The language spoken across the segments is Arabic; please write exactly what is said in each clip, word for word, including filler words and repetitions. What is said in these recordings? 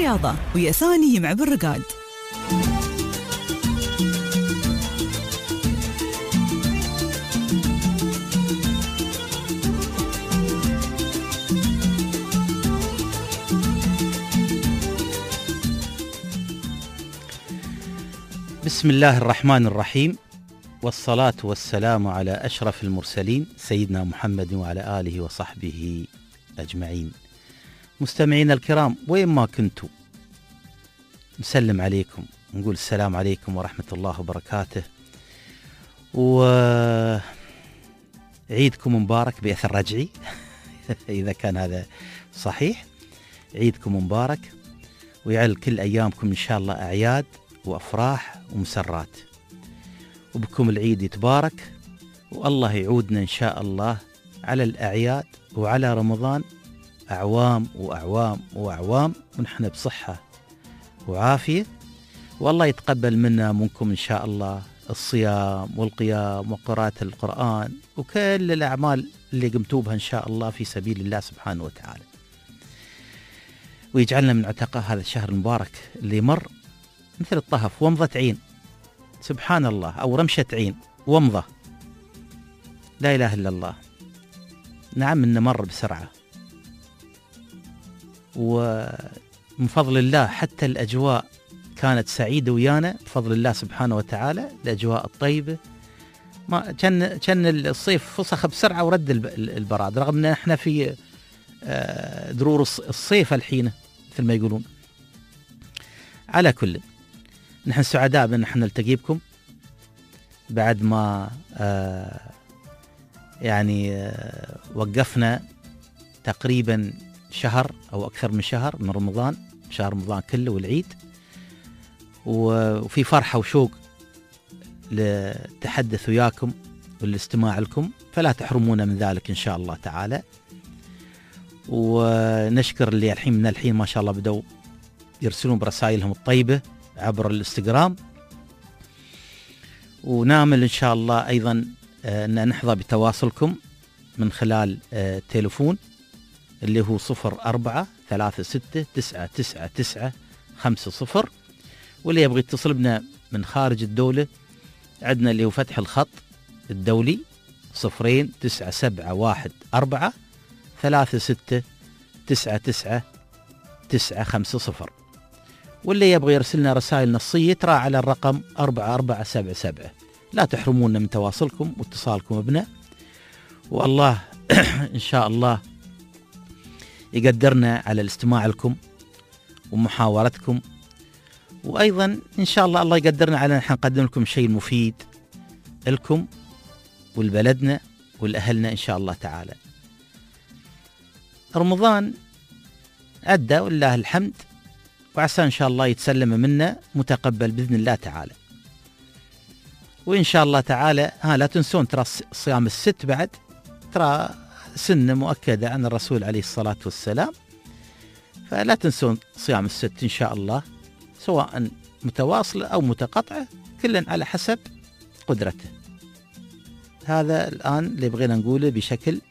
الرياضة ويا ثاني يمع بالرقاد. بسم الله الرحمن الرحيم، والصلاة والسلام على أشرف المرسلين سيدنا محمد وعلى آله وصحبه أجمعين. مستمعين الكرام وين ما كنتوا نسلم عليكم، نقول السلام عليكم ورحمة الله وبركاته، وعيدكم مبارك بأثر رجعي إذا كان هذا صحيح. عيدكم مبارك ويعل كل أيامكم إن شاء الله أعياد وأفراح ومسرات، وبكم العيد يتبارك، والله يعودنا إن شاء الله على الأعياد وعلى رمضان أعوام وأعوام وأعوام ونحن بصحة وعافية، والله يتقبل منا منكم إن شاء الله الصيام والقيام وقراءة القرآن وكل الأعمال اللي قمتوا بها إن شاء الله في سبيل الله سبحانه وتعالى، ويجعلنا من عتقاء هذا الشهر المبارك اللي مر مثل الطهف ومضة عين، سبحان الله، أو رمشة عين ومضة، لا إله إلا الله. نعم إنه مر بسرعة، ومن فضل الله حتى الأجواء كانت سعيدة ويانا بفضل الله سبحانه وتعالى، الأجواء الطيبة، ما كان كان الصيف فسخ بسرعة ورد البراد، رغم أن احنا في درور الصيف الحين مثل ما يقولون. على كل نحن سعداء بأن نحن نلتقي بكم بعد ما آه يعني آه وقفنا تقريبا شهر أو أكثر من شهر من رمضان، شهر رمضان كله والعيد، وفي فرحة وشوق للتحدث وياكم والاستماع لكم، فلا تحرمونا من ذلك إن شاء الله تعالى. ونشكر اللي الحين من الحين ما شاء الله بدأوا يرسلون برسائلهم الطيبة عبر الانستغرام، ونامل إن شاء الله أيضا أن نحظى بتواصلكم من خلال تليفون اللي هو صفر أربعة ثلاثة ستة تسعة تسعة تسعة خمسة صفر، واللي يبغى يتصل بنا من خارج الدولة عندنا اللي هو فتح الخط الدولي صفرين تسعة سبعة واحد أربعة ثلاثة ستة تسعة تسعة تسعة خمسة صفر، واللي يبغى يرسلنا رسائل نصية ترى على الرقم أربعة أربعة سبعة سبعة. لا تحرمونا من تواصلكم واتصالكم بنا، والله إن شاء الله يقدرنا على الاستماع لكم ومحاورتكم، وأيضا إن شاء الله الله يقدرنا على أن نقدم لكم شيء مفيد لكم ولبلدنا ولأهلنا إن شاء الله تعالى. رمضان عدى والله الحمد، وعسى إن شاء الله يتسلم منا متقبل بإذن الله تعالى، وإن شاء الله تعالى ها لا تنسون ترى صيام الست بعد، ترى سنة مؤكدة عن الرسول عليه الصلاة والسلام، فلا تنسون صيام الست إن شاء الله، سواء متواصلة أو متقطعة، كلا على حسب قدرته. هذا الآن اللي بغينا نقوله بشكل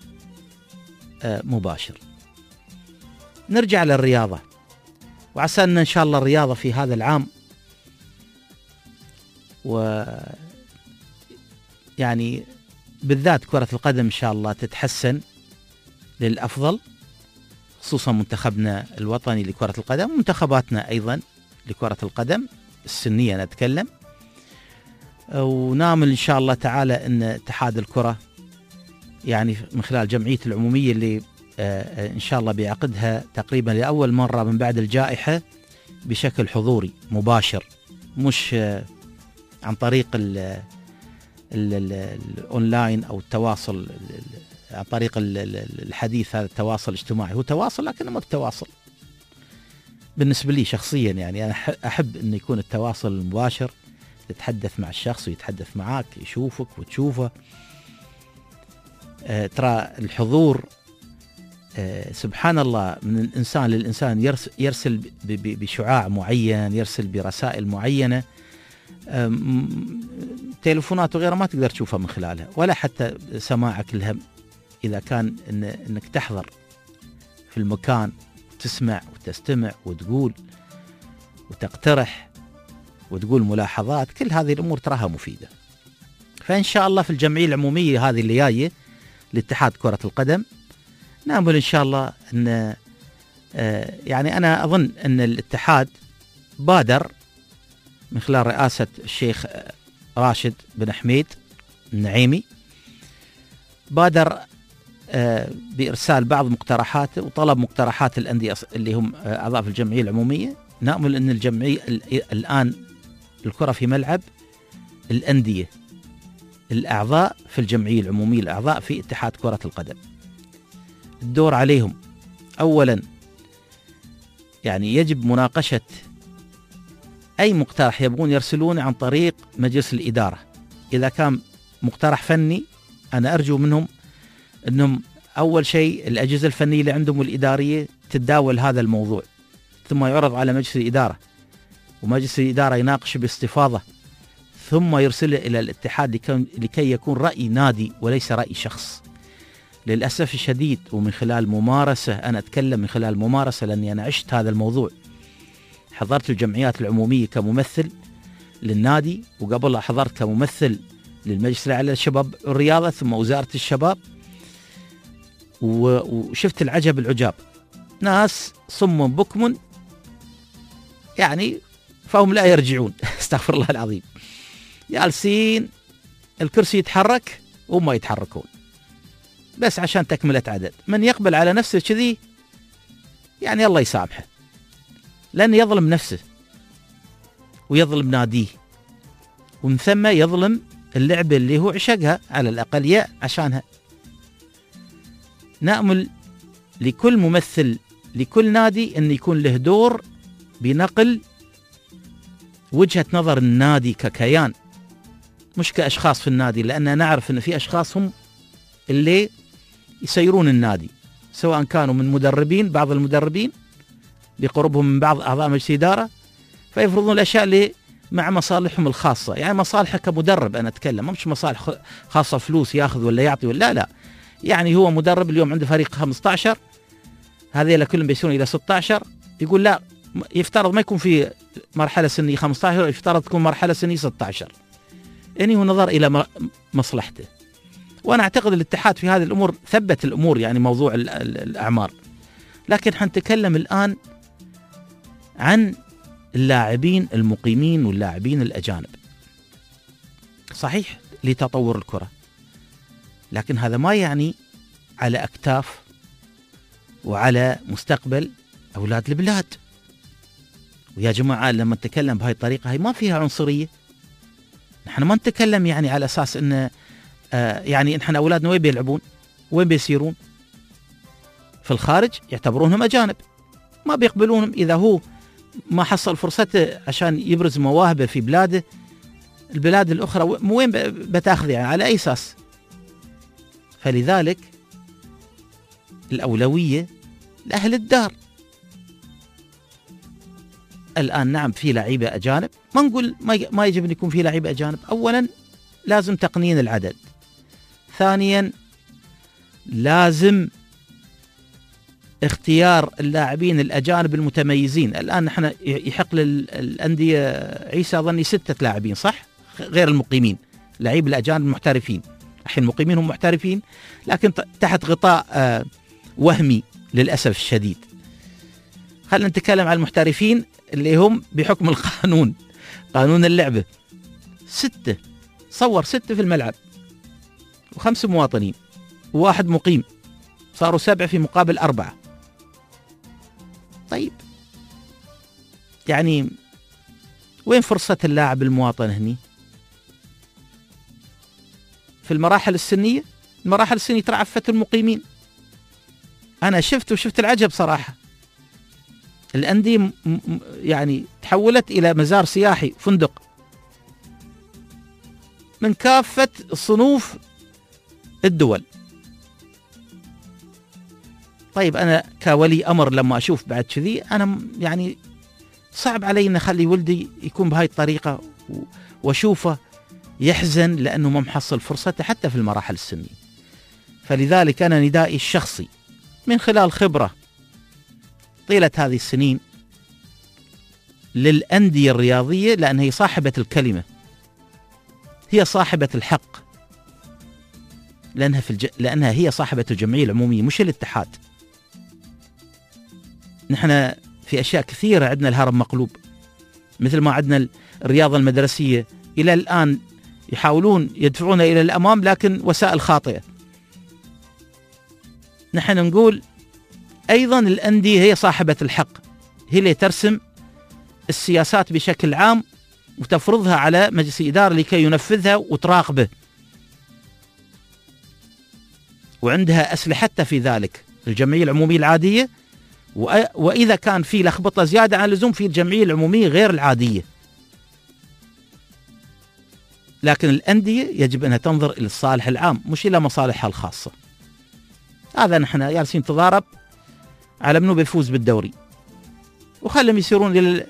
مباشر. نرجع للرياضة، وعسى أن إن شاء الله الرياضة في هذا العام و يعني بالذات كرة القدم إن شاء الله تتحسن للأفضل، خصوصا منتخبنا الوطني لكرة القدم ومنتخباتنا أيضا لكرة القدم السنية نتكلم، ونامل إن شاء الله تعالى أن اتحاد الكرة يعني من خلال جمعية العمومية اللي إن شاء الله بيعقدها تقريبا لأول مرة من بعد الجائحة بشكل حضوري مباشر، مش عن طريق ال ال ال الأونلاين أو التواصل عن طريق الحديث، هذا التواصل الاجتماعي هو تواصل لكنه ما بتواصل بالنسبة لي شخصيا، يعني أنا أحب أن يكون التواصل المباشر، تتحدث مع الشخص ويتحدث معك، يشوفك وتشوفه. أه ترى الحضور أه سبحان الله من الإنسان للإنسان، يرسل, يرسل بشعاع معين، يرسل برسائل معينة، تليفونات وغيرها ما تقدر تشوفها من خلالها، ولا حتى سماعك الهم إذا كان إن إنك تحضر في المكان وتسمع وتستمع وتقول وتقترح وتقول ملاحظات، كل هذه الأمور تراها مفيدة. فإن شاء الله في الجمعية العمومية هذه اللي جاية لاتحاد كرة القدم نأمل إن شاء الله أن يعني أنا أظن أن الاتحاد بادر من خلال رئاسة الشيخ راشد بن حميد النعيمي، بادر بإرسال بعض مقترحاته وطلب مقترحات الأندية اللي هم أعضاء في الجمعية العمومية. نأمل أن الجمعية الآن الكرة في ملعب الأندية، الأعضاء في الجمعية العمومية، الأعضاء في اتحاد كرة القدم، الدور عليهم أولا يعني يجب مناقشة أي مقترح يبغون يرسلونه عن طريق مجلس الإدارة. إذا كان مقترح فني أنا أرجو منهم أنهم أول شيء الأجهزة الفنية اللي عندهم والإدارية تتداول هذا الموضوع، ثم يعرض على مجلس الإدارة، ومجلس الإدارة يناقش باستفاضة، ثم يرسله إلى الاتحاد لكي يكون رأي نادي وليس رأي شخص. للأسف الشديد ومن خلال ممارسة، أنا أتكلم من خلال ممارسة لأني أنا عشت هذا الموضوع، حضرت الجمعيات العمومية كممثل للنادي، وقبلها حضرت كممثل للمجلس الأعلى للشباب والرياضة، ثم وزارة الشباب، وشفت العجب العجاب، ناس صم بكم يعني فهم لا يرجعون استغفر الله العظيم، جالسين الكرسي يتحرك وما يتحركون بس عشان تكملة عدد. من يقبل على نفسه كذي يعني الله يسامحه، لأن يظلم نفسه ويظلم ناديه، ومن ثم يظلم اللعبة اللي هو عشقها على الأقلية عشانها. نأمل لكل ممثل لكل نادي أن يكون له دور بنقل وجهة نظر النادي ككيان، مش كأشخاص في النادي، لأننا نعرف أن في أشخاص هم اللي يسيرون النادي، سواء كانوا من مدربين، بعض المدربين بقربهم من بعض أعضاء مجلس إدارة، فيفرضون الأشياء اللي مع مصالحهم الخاصة، يعني مصالحه كمدرب أنا أتكلم، مش مصالح خاصة فلوس يأخذ ولا يعطي ولا لا، يعني هو مدرب اليوم عنده فريق خمسة عشر، هذه كلهم بيسون إلى ستة عشر، يقول لا يفترض ما يكون في مرحلة سنية خمسة عشر، يفترض تكون مرحلة سنية ستة عشر، يعني هو نظر إلى مصلحته. وأنا أعتقد الاتحاد في هذه الأمور ثبت الأمور، يعني موضوع الأعمار. لكن حنتكلم الآن عن اللاعبين المقيمين واللاعبين الأجانب، صحيح لتطور الكرة، لكن هذا ما يعني على أكتاف وعلى مستقبل أولاد البلاد. ويا جماعة لما نتكلم بهاي الطريقة هاي ما فيها عنصرية، نحن ما نتكلم يعني على أساس أن آه يعني نحن أولادنا وين بيلعبون وين بيسيرون في الخارج، يعتبرونهم أجانب، ما بيقبلونهم إذا هو ما حصل فرصته عشان يبرز مواهبه في بلاده، البلاد الأخرى وين بتاخذ يعني على أي أساس؟ فلذلك الأولوية لأهل الدار. الآن نعم في لعيبة أجانب، ما نقول ما يجب أن يكون في لعيبة أجانب، أولا لازم تقنين العدد، ثانيا لازم اختيار اللاعبين الأجانب المتميزين. الآن نحن يحق للأندية عيسى ظني ستة لاعبين صح، غير المقيمين، لعيب الأجانب المحترفين، الحين المقيمين هم محترفين لكن تحت غطاء آه وهمي للأسف الشديد. خلينا نتكلم عن المحترفين اللي هم بحكم القانون، قانون اللعبة، ستة، صور ستة في الملعب وخمس مواطنين وواحد مقيم، صاروا سبعة في مقابل أربعة. طيب يعني وين فرصة اللاعب المواطن هني؟ في المراحل السنية، المراحل السنية ترعفت المقيمين. أنا شفت وشفت العجب صراحة، الأندية يعني تحولت إلى مزار سياحي، فندق من كافة صنوف الدول. طيب أنا كولي أمر لما أشوف بعد كذي أنا يعني صعب علي أن أخلي ولدي يكون بهاي الطريقة وأشوفه يحزن لأنه ما محصل فرصته حتى في المراحل السنية. فلذلك أنا ندائي الشخصي من خلال خبرة طيلة هذه السنين للأندية الرياضية، لأنها هي صاحبة الكلمة، هي صاحبة الحق، لأنها, في الج... لأنها هي صاحبة الجمعية العمومية مش الاتحاد. نحن في أشياء كثيرة عندنا الهرم مقلوب، مثل ما عندنا الرياضة المدرسية إلى الآن يحاولون يدفعون إلى الأمام لكن وسائل خاطئة. نحن نقول أيضا الأندية هي صاحبة الحق، هي اللي ترسم السياسات بشكل عام وتفرضها على مجلس الإدارة لكي ينفذها وتراقبه، وعندها أسلحتها في ذلك، الجمعية العمومية العادية، وإذا كان في لخبطة زيادة عن اللزوم في الجمعية العمومية غير العادية. لكن الأندية يجب أنها تنظر إلى الصالح العام مش إلى مصالحها الخاصة. هذا نحن جالسين نتضارب على منو بيفوز بالدوري، وخلهم يسيرون لل...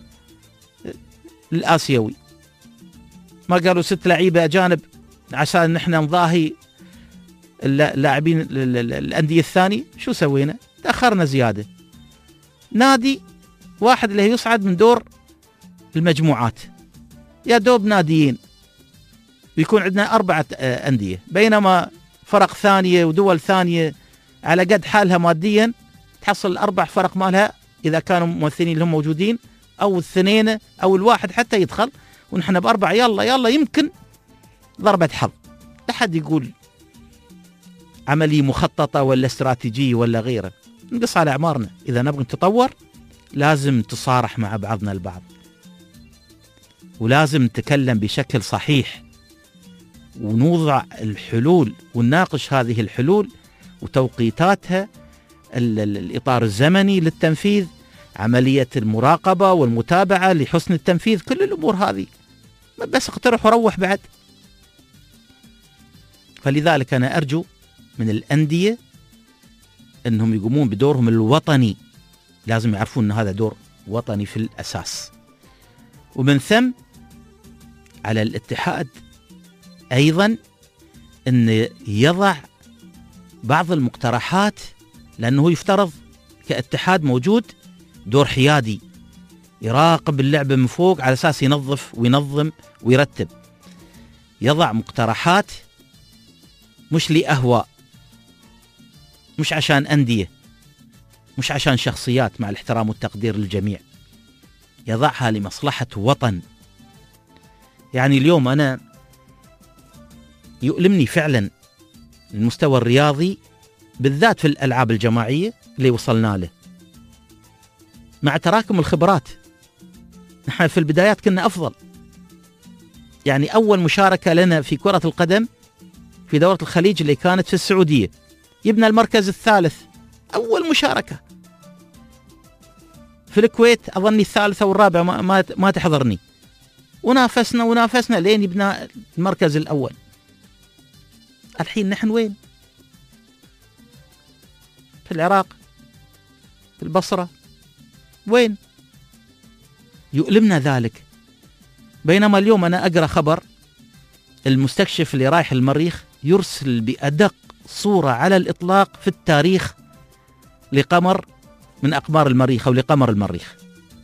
للآسيوي. ما قالوا ست لعيبة أجانب عشان نحن نضاهي اللاعبين الأندية الثانية؟ شو سوينا؟ تأخرنا زيادة. نادي واحد اللي يصعد من دور المجموعات، يا دوب ناديين، ويكون عندنا أربعة أندية، بينما فرق ثانية ودول ثانية على قد حالها ماديا تحصل الأربع فرق مالها إذا كانوا ممثلين لهم موجودين، أو الاثنين أو الواحد حتى يدخل، ونحن بأربعة يلا يلا يمكن ضربة حظ. لا حد يقول عملية مخططة ولا استراتيجية ولا غيره، نقص على أعمارنا. إذا نبغى نتطور لازم نتصارح مع بعضنا البعض، ولازم نتكلم بشكل صحيح، ونوضع الحلول ونناقش هذه الحلول وتوقيتاتها، الإطار الزمني للتنفيذ، عملية المراقبة والمتابعة لحسن التنفيذ، كل الأمور هذه. بس اقترح وروح بعد. فلذلك أنا أرجو من الأندية أنهم يقومون بدورهم الوطني، لازم يعرفون أن هذا دور وطني في الأساس. ومن ثم على الاتحاد أيضا أن يضع بعض المقترحات، لأنه يفترض كاتحاد موجود دور حيادي يراقب اللعبة من فوق على أساس ينظف وينظم ويرتب، يضع مقترحات مش لأهواء، مش عشان أندية، مش عشان شخصيات، مع الاحترام والتقدير للجميع، يضعها لمصلحة وطن. يعني اليوم أنا يؤلمني فعلا المستوى الرياضي بالذات في الألعاب الجماعية اللي وصلنا له مع تراكم الخبرات. نحن في البدايات كنا أفضل، يعني أول مشاركة لنا في كرة القدم في دورة الخليج اللي كانت في السعودية، يبنى المركز الثالث، أول مشاركة. في الكويت أظني الثالثة والرابعة، ما, ما, ما تحضرني، ونافسنا ونافسنا لين يبنى المركز الأول. الحين نحن وين؟ في العراق، في البصرة، وين؟ يؤلمنا ذلك. بينما اليوم أنا أقرأ خبر المستكشف اللي رايح المريخ يرسل بأدق صورة على الإطلاق في التاريخ لقمر من أقمار المريخ أو لقمر المريخ.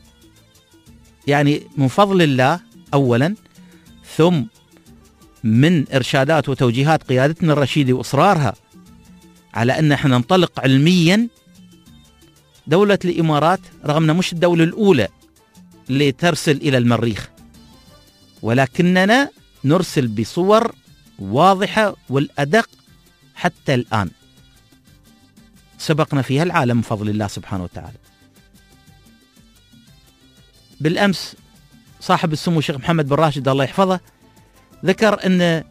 يعني من فضل الله أولا، ثم من إرشادات وتوجيهات قيادتنا الرشيدة وإصرارها على أن احنا ننطلق علميا. دولة الإمارات رغمنا مش الدولة الأولى اللي ترسل إلى المريخ، ولكننا نرسل بصور واضحة والأدق حتى الآن، سبقنا فيها العالم من فضل الله سبحانه وتعالى. بالأمس صاحب السمو الشيخ محمد بن راشد الله يحفظه ذكر أن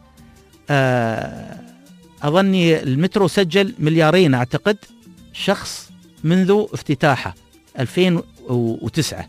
أظني المترو سجل مليارين أعتقد شخص منذ افتتاحه ألفين وتسعة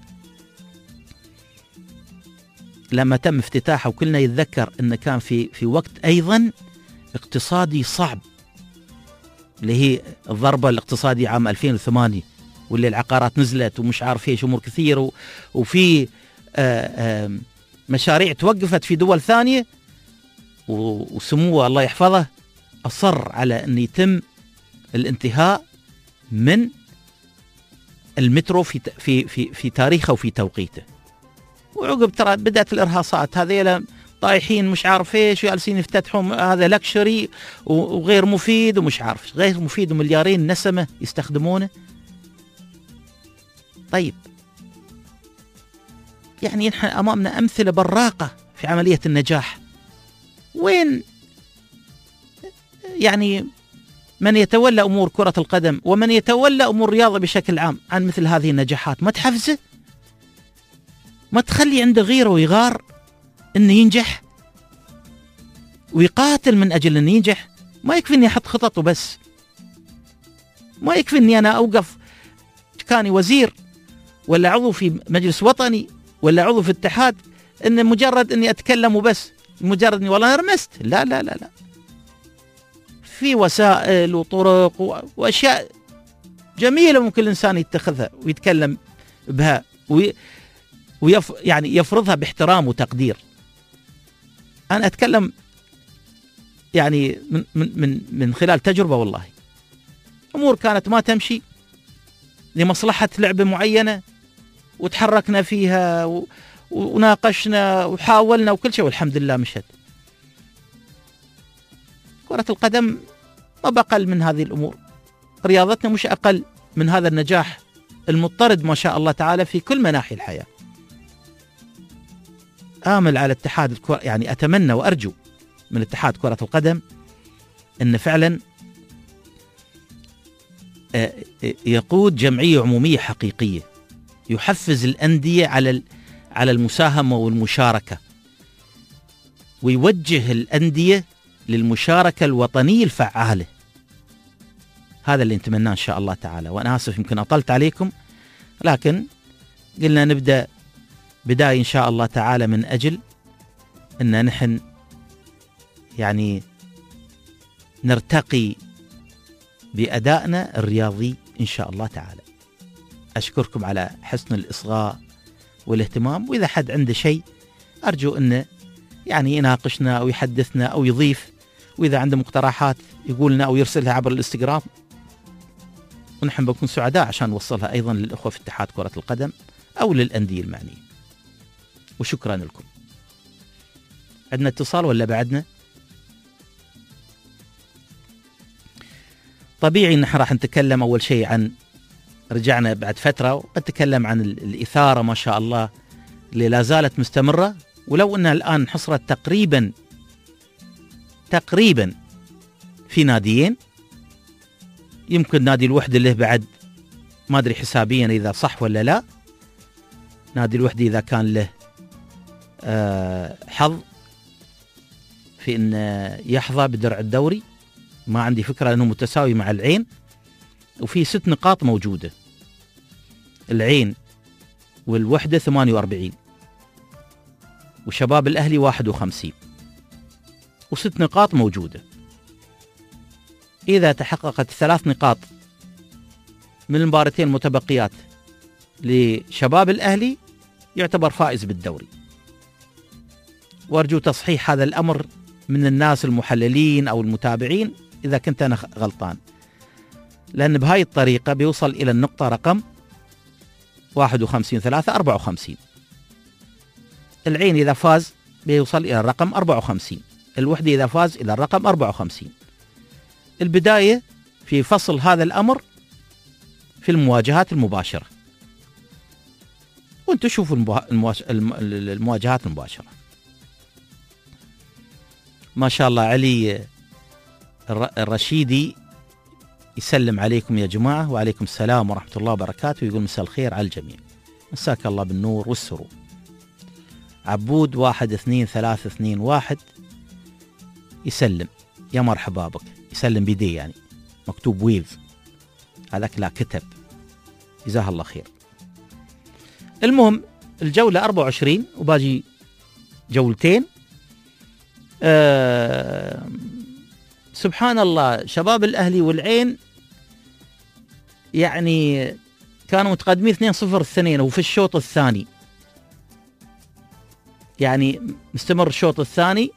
لما تم افتتاحه، وكلنا يتذكر أنه كان في في وقت أيضا اقتصادي صعب، اللي هي الضربة الاقتصادية عام ألفين وثمانية، واللي العقارات نزلت ومش عارف ايش امور كثير، وفي آآ آآ مشاريع توقفت في دول ثانية، وسموه الله يحفظه أصر على أن يتم الانتهاء من المترو في في في في تاريخه وفي توقيته. وعقب ترى بدأت الإرهاصات، هذيلا طايحين مش عارف ايش جالسين يفتتحون، هذا لكشري وغير مفيد ومش عارف غير مفيد ومليارين نسمة يستخدمونه. طيب يعني نحن أمامنا أمثلة براقة في عملية النجاح. وين يعني من يتولى أمور كرة القدم ومن يتولى أمور الرياضة بشكل عام عن مثل هذه النجاحات؟ ما تحفزه، ما تخلي عنده غيره ويغار إنه ينجح ويقاتل من أجل إنه ينجح. ما يكفي إني أحط خطط وبس، ما يكفي إني أنا أوقف كاني وزير ولا عضو في مجلس وطني ولا عضو في اتحاد إن مجرد إني أتكلم وبس، مجرد إني والله رمست. لا لا لا لا، في وسائل وطرق وأشياء جميلة ممكن الإنسان يتخذها ويتكلم بها وي ويف يعني يفرضها باحترام وتقدير. أنا أتكلم يعني من من من من خلال تجربة، والله أمور كانت ما تمشي لمصلحة لعبة معينة وتحركنا فيها و... وناقشنا وحاولنا وكل شيء والحمد لله مشت. كرة القدم ما بقل من هذه الأمور، رياضتنا مش أقل من هذا النجاح المضطرد ما شاء الله تعالى في كل مناحي الحياة. آمل على اتحاد الكرة، يعني أتمنى وأرجو من اتحاد كرة القدم أن فعلا يقود جمعية عمومية حقيقية يحفز الأندية على على المساهمة والمشاركة، ويوجه الأندية للمشاركة الوطنية الفعالة. هذا اللي نتمناه إن شاء الله تعالى. وأنا آسف يمكن أطلت عليكم، لكن قلنا نبدأ بداية إن شاء الله تعالى من أجل أن نحن يعني نرتقي بأدائنا الرياضي إن شاء الله تعالى. أشكركم على حسن الإصغاء والاهتمام، وإذا حد عنده شيء أرجو أنه يعني يناقشنا أو يحدثنا أو يضيف، وإذا عنده مقترحات يقولنا أو يرسلها عبر الانستغرام، ونحن بنكون سعداء عشان نوصلها أيضا للأخوة في اتحاد كرة القدم أو للأندية المعنية. وشكرا لكم. عندنا اتصال ولا بعدنا؟ طبيعي نحن راح نتكلم أول شيء عن، رجعنا بعد فترة ونتكلم عن الإثارة ما شاء الله اللي لا زالت مستمرة، ولو أنها الآن حصرت تقريبا تقريبا في ناديين. يمكن نادي الوحدة له بعد ما أدري حسابيا إذا صح ولا لا، نادي الوحدة إذا كان له أه حظ في أن يحظى بدرع الدوري، ما عندي فكرة لأنه متساوي مع العين، وفي ست نقاط موجودة، العين والوحدة ثمانية وأربعين وشباب الأهلي واحد وخمسين، وست نقاط موجودة. إذا تحققت ثلاث نقاط من المباراتين المتبقيات لشباب الأهلي يعتبر فائز بالدوري. وأرجو تصحيح هذا الأمر من الناس المحللين أو المتابعين إذا كنت أنا غلطان، لأن بهاي الطريقة بيوصل إلى النقطة رقم واحد وخمسين ثلاثة أربعة وخمسين. العين إذا فاز بيوصل إلى الرقم أربعة وخمسين، الوحدة إذا فاز إلى الرقم أربعة وخمسين. البداية في فصل هذا الأمر في المواجهات المباشرة، وانتم شوفوا المواجهات المباشرة. ما شاء الله علي الرشيدي يسلم عليكم يا جماعة، وعليكم السلام ورحمة الله وبركاته، ويقول مساء الخير على الجميع، مساك الله بالنور والسرور. عبود واحد اثنين ثلاثة اثنين واحد يسلم، يا مرحبا بك، يسلم بيدي يعني مكتوب ويف، هذاك لا كتب، جزاه الله خير. المهم الجولة أربعة وعشرين وباجي جولتين. أه سبحان الله، شباب الأهلي والعين يعني كانوا متقدمين اثنين صفر الثنين وفي الشوط الثاني، يعني مستمر الشوط الثاني،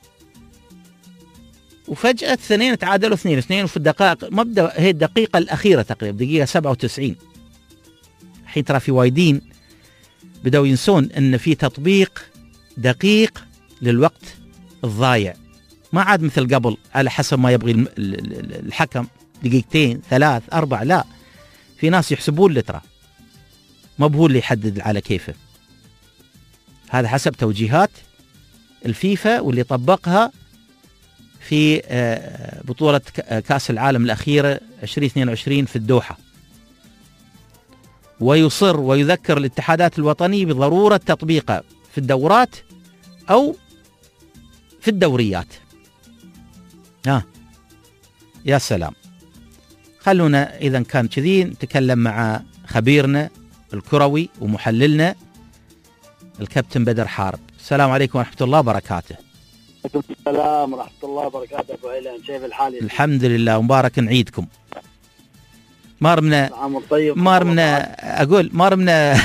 وفجأة اثنين تعادلوا اثنين اثنين، وفي الدقائق مبدأ هي الدقيقة الأخيرة تقريبا دقيقة سبعة وتسعين الحين ترى في وايدين بدأوا ينسون أن في تطبيق دقيق للوقت الضايع، ما عاد مثل قبل على حسب ما يبغي الحكم دقيقتين ثلاث أربع، لا، في ناس يحسبون له ترى، ما بهو اللي يحدد على كيفه. هذا حسب توجيهات الفيفا واللي طبقها في بطولة كأس العالم الأخيرة عشرين اثنين وعشرين في الدوحة. ويصر ويذكر الاتحادات الوطنية بضرورة تطبيقه في الدورات أو في الدوريات. ها يا سلام. خلونا إذا كان كذي نتكلم مع خبيرنا الكروي ومحللنا الكابتن بدر حارب. السلام عليكم ورحمة الله وبركاته. عليكم السلام ورحمة الله وبركاته أبو علان، كيف الحال؟ الحمد لله ومبارك نعيدكم. ما رمنا طيب ما رمنا أقول ما رمنا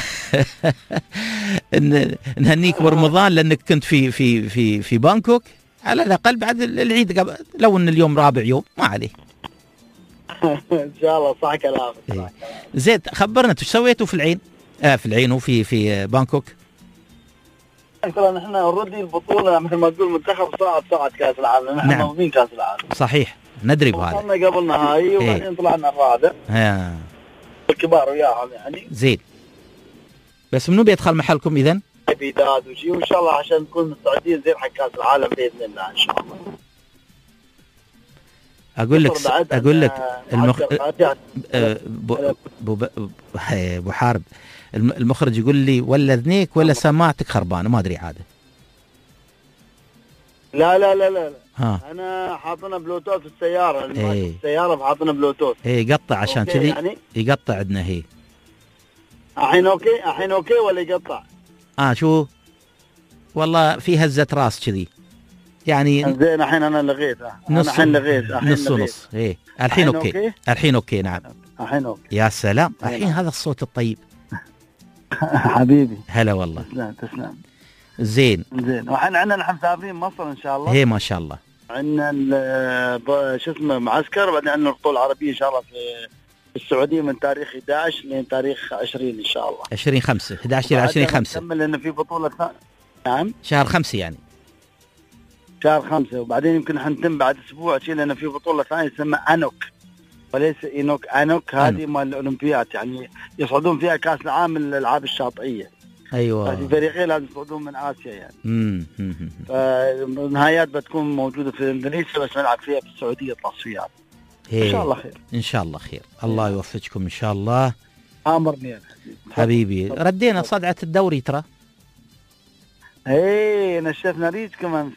إن نهنيك برمضان لأنك كنت في في في في بانكوك، على الأقل بعد العيد قبل، لو إن اليوم رابع يوم ما عليه. إن شاء الله صح كلامك. إيه. زين خبرنا ايش سويتوا في العين؟ آه في العين وفي في بانكوك. ترى نحن اوريدي البطولة مثل ما تقول منتخب صعد صعد كأس العالم، نحن نعم. موجودين كأس العالم. صحيح ندري بهذا. وصلنا قبل نهائي وبعدين إيه. طلعنا الرابع. ها. الكبار وياهم يعني. زين. بس منو بيدخل محلكم إذن؟ بيداد وشي، وإن شاء الله عشان نكون مستعدين زين حق كأس العالم بإذن الله إن شاء الله. أقول لك أقول لك المخ... أه ب... ب... ب... حارب المخرج يقول لي ولا اذنيك ولا سماعتك خربانة، ما أدري عادة. لا لا لا لا, لا. ها. أنا حاطنا بلوتوث في السيارة. ايه. السيارة حاطنا بلوتوث. ايه يقطع عشان كذي يعني؟ يقطع عندنا هي. الحين أوكي الحين أوكي ولا يقطع؟ آه شو والله في هزة راس كذي يعني. زين الحين أنا لغيت نص الحين لغيت نص نص. ايه الحين أوكي. أوكي الحين أوكي نعم الحين أوكي. يا سلام الحين هذا الصوت الطيب. حبيبي هلا والله. تسلم تسلم. زين زين وحنا عندنا نحن مسافرين مصر ان شاء الله. هي ما شاء الله. عندنا شو اسمه معسكر، بعدين عندنا البطوله العربيه ان شاء الله في السعوديه من تاريخ أحد عشر لين تاريخ عشرين ان شاء الله. عشرين خمسة أحد عشر إلى عشرين خمسة. نكمل لان في بطوله ثانيه. نعم شهر خمسة يعني. شهر خمسة وبعدين يمكن حنتم بعد اسبوع شيء، لان في بطوله ثانيه اسمها انوك وليس إينوك. أنوك هذه مال الأولمبياد، يعني يصعدون فيها كأس العالم للألعاب الشاطئية. أيوة. في فريقين لازم يصعدون من آسيا يعني. امم. فالنهايات بتكون موجودة في إندونيسيا، بس نلعب فيها في السعودية التصفيات. إن شاء الله خير. إن شاء الله خير. الله يوفقكم إن شاء الله. آمرني يا حبيبي. ردينا صدعة الدوري ترى. إيه نشفنا ريجكم أمس.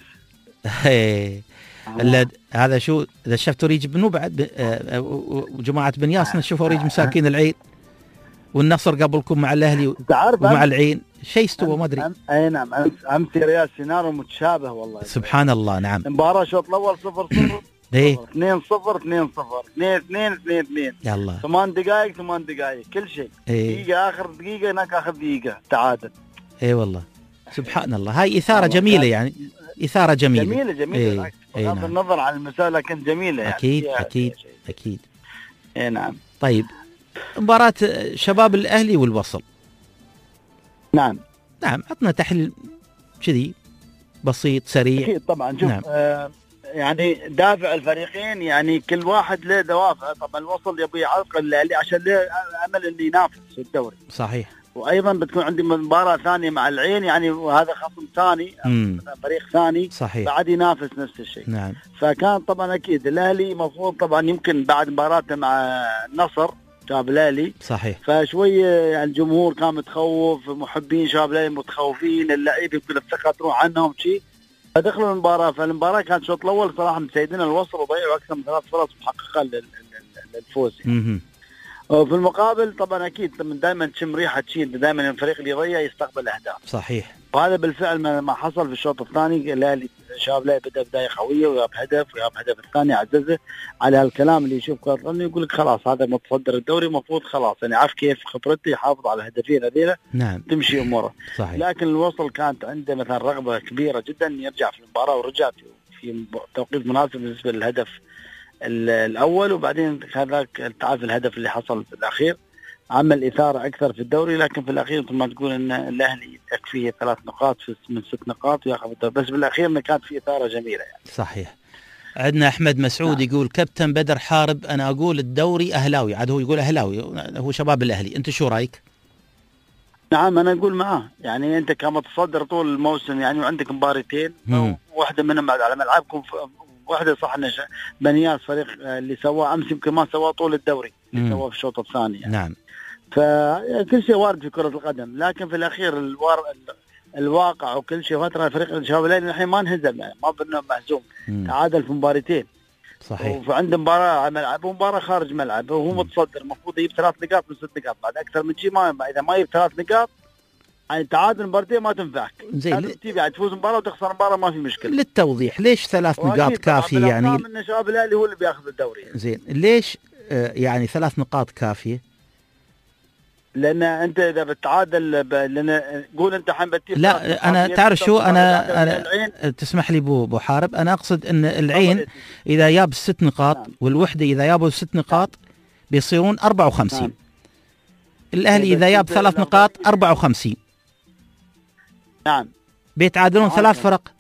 هذا شو اذا شفتوا ريج بنو بعد وجماعه بنياس نشوفوا ريج مساكين العين والنصر قبلكم مع الاهلي ومع العين شيء استوى ما ادري. اي نعم امس امس ريال سيناريو متشابه والله. سبحان الله. نعم المباراه الشوط الاول صفر صفر اثنين صفر اثنين صفر اثنين اثنين اثنين اثنين يلا ثمان دقائق ثمان دقائق كل شيء. دقيقه اخر دقيقه هناك اخر دقيقه تعادل. اي والله سبحان الله. هاي اثاره جميله يعني إثارة جميلة جميلة جميلة. إيه بغض نعم. النظر عن المسألة لكن جميلة يعني. أكيد أكيد أكيد. إيه نعم. طيب مباراة شباب الأهلي والوصل. نعم نعم عطنا تحليل كذي بسيط سريع. أكيد طبعا. شوف نعم. آه يعني دافع الفريقين يعني كل واحد له دوافع. طبعا الوصل يبي يعرق الأهلي عشان له أمل إنه ينافس في الدوري. صحيح. وايضا بتكون عندي مباراه ثانيه مع العين يعني، وهذا خصم ثاني فريق ثاني صحيح. بعد ينافس نفس الشيء. نعم. فكان طبعا اكيد الاهلي مفروض طبعا يمكن بعد مباراته مع النصر شباب الاهلي صحيح فشويه يعني الجمهور كان متخوف، محبين شباب الاهلي متخوفين، اللعيبه يمكن الثقه تروح عنهم شيء، فدخلوا المباراه. فالمباراه كانت الشوط الاول صراحه مسيدين الوصل وضيعوا اكثر من ثلاث فرص محققه للفوز يعني. وفي المقابل طبعا اكيد دائما تشم ريحه تشيل، دائما الفريق اللي يضيع يستقبل اهداف. صحيح. وهذا بالفعل ما حصل في الشوط الثاني. الاهلي شباب لا بدا بدايه قويه وجاب هدف وجاب هدف الثاني عززه على هالكلام اللي يشوف كره الرن يقول لك خلاص هذا متصدر الدوري المفروض خلاص يعني عارف كيف خبرته يحافظ على الهدفين هذيلا. نعم. تمشي اموره. صحيح. لكن الوصل كانت عنده مثلا رغبه كبيره جدا يرجع في المباراه ورجع في توقيت مناسب بالنسبه للهدف الاول، وبعدين هذاك تعرف الهدف اللي حصل في الاخير عمل إثارة أكثر في الدوري، لكن في الأخير مثل ما تقول أن الأهلي يكفيه ثلاث نقاط من ست نقاط ويأخذ الدوري، بس بالأخير أنه كانت في إثارة جميلة يعني. صحيح. عندنا أحمد مسعود نعم. يقول كابتن بدر حارب، أنا أقول الدوري أهلاوي، عاد هو يقول أهلاوي، هو شباب الأهلي، أنت شو رأيك؟ نعم أنا أقول معاه، يعني أنت كمتصدر طول الموسم يعني وعندك مباراتين واحدة منهم بعد على ملعبكم، واحدة صح إن بنياس فريق اللي سواه أمس يمكن ما سواه طول الدوري اللي سواه في الشوط الثاني يعني. نعم. فكل شيء وارد في كرة القدم، لكن في الأخير الوار... الواقع وكل شيء. فترة فريق الشباب الليل الحين ما انهزم يعني، ما بأنه مهزوم، تعادل في مباراتين. صحيح. وعنده مباراة على ملعب ومباراة خارج ملعب، وهو متصدر المفروض يجيب ثلاث نقاط من ست نقاط، بعد أكثر من شيء ما إذا ما يجيب ثلاث نقاط يعني تعادل مباراتين ما تنفعك. زين ل... تجيب يعني تفوز مباراة وتخسر مباراة ما في مشكلة. للتوضيح ليش ثلاث نقاط كافية يعني؟ من الشباب الأهلي هو اللي بياخذ الدوري. زين ليش آه يعني ثلاث نقاط كافية؟ لأن أنت إذا بتعادل ب... لأن قول أنت حين بتجيب. لا أنا تعرف شو أنا, أنا تسمح لي بو بو حارب، أنا أقصد أن العين إذا جاب الست نقاط نعم. والوحدة إذا جابوا ست نقاط بيصيرون أربعة وخمسين. نعم. الأهلي إذا جاب ثلاث نقاط أربعة وخمسين. نعم. بيتعادلون نعم. ثلاث فرق.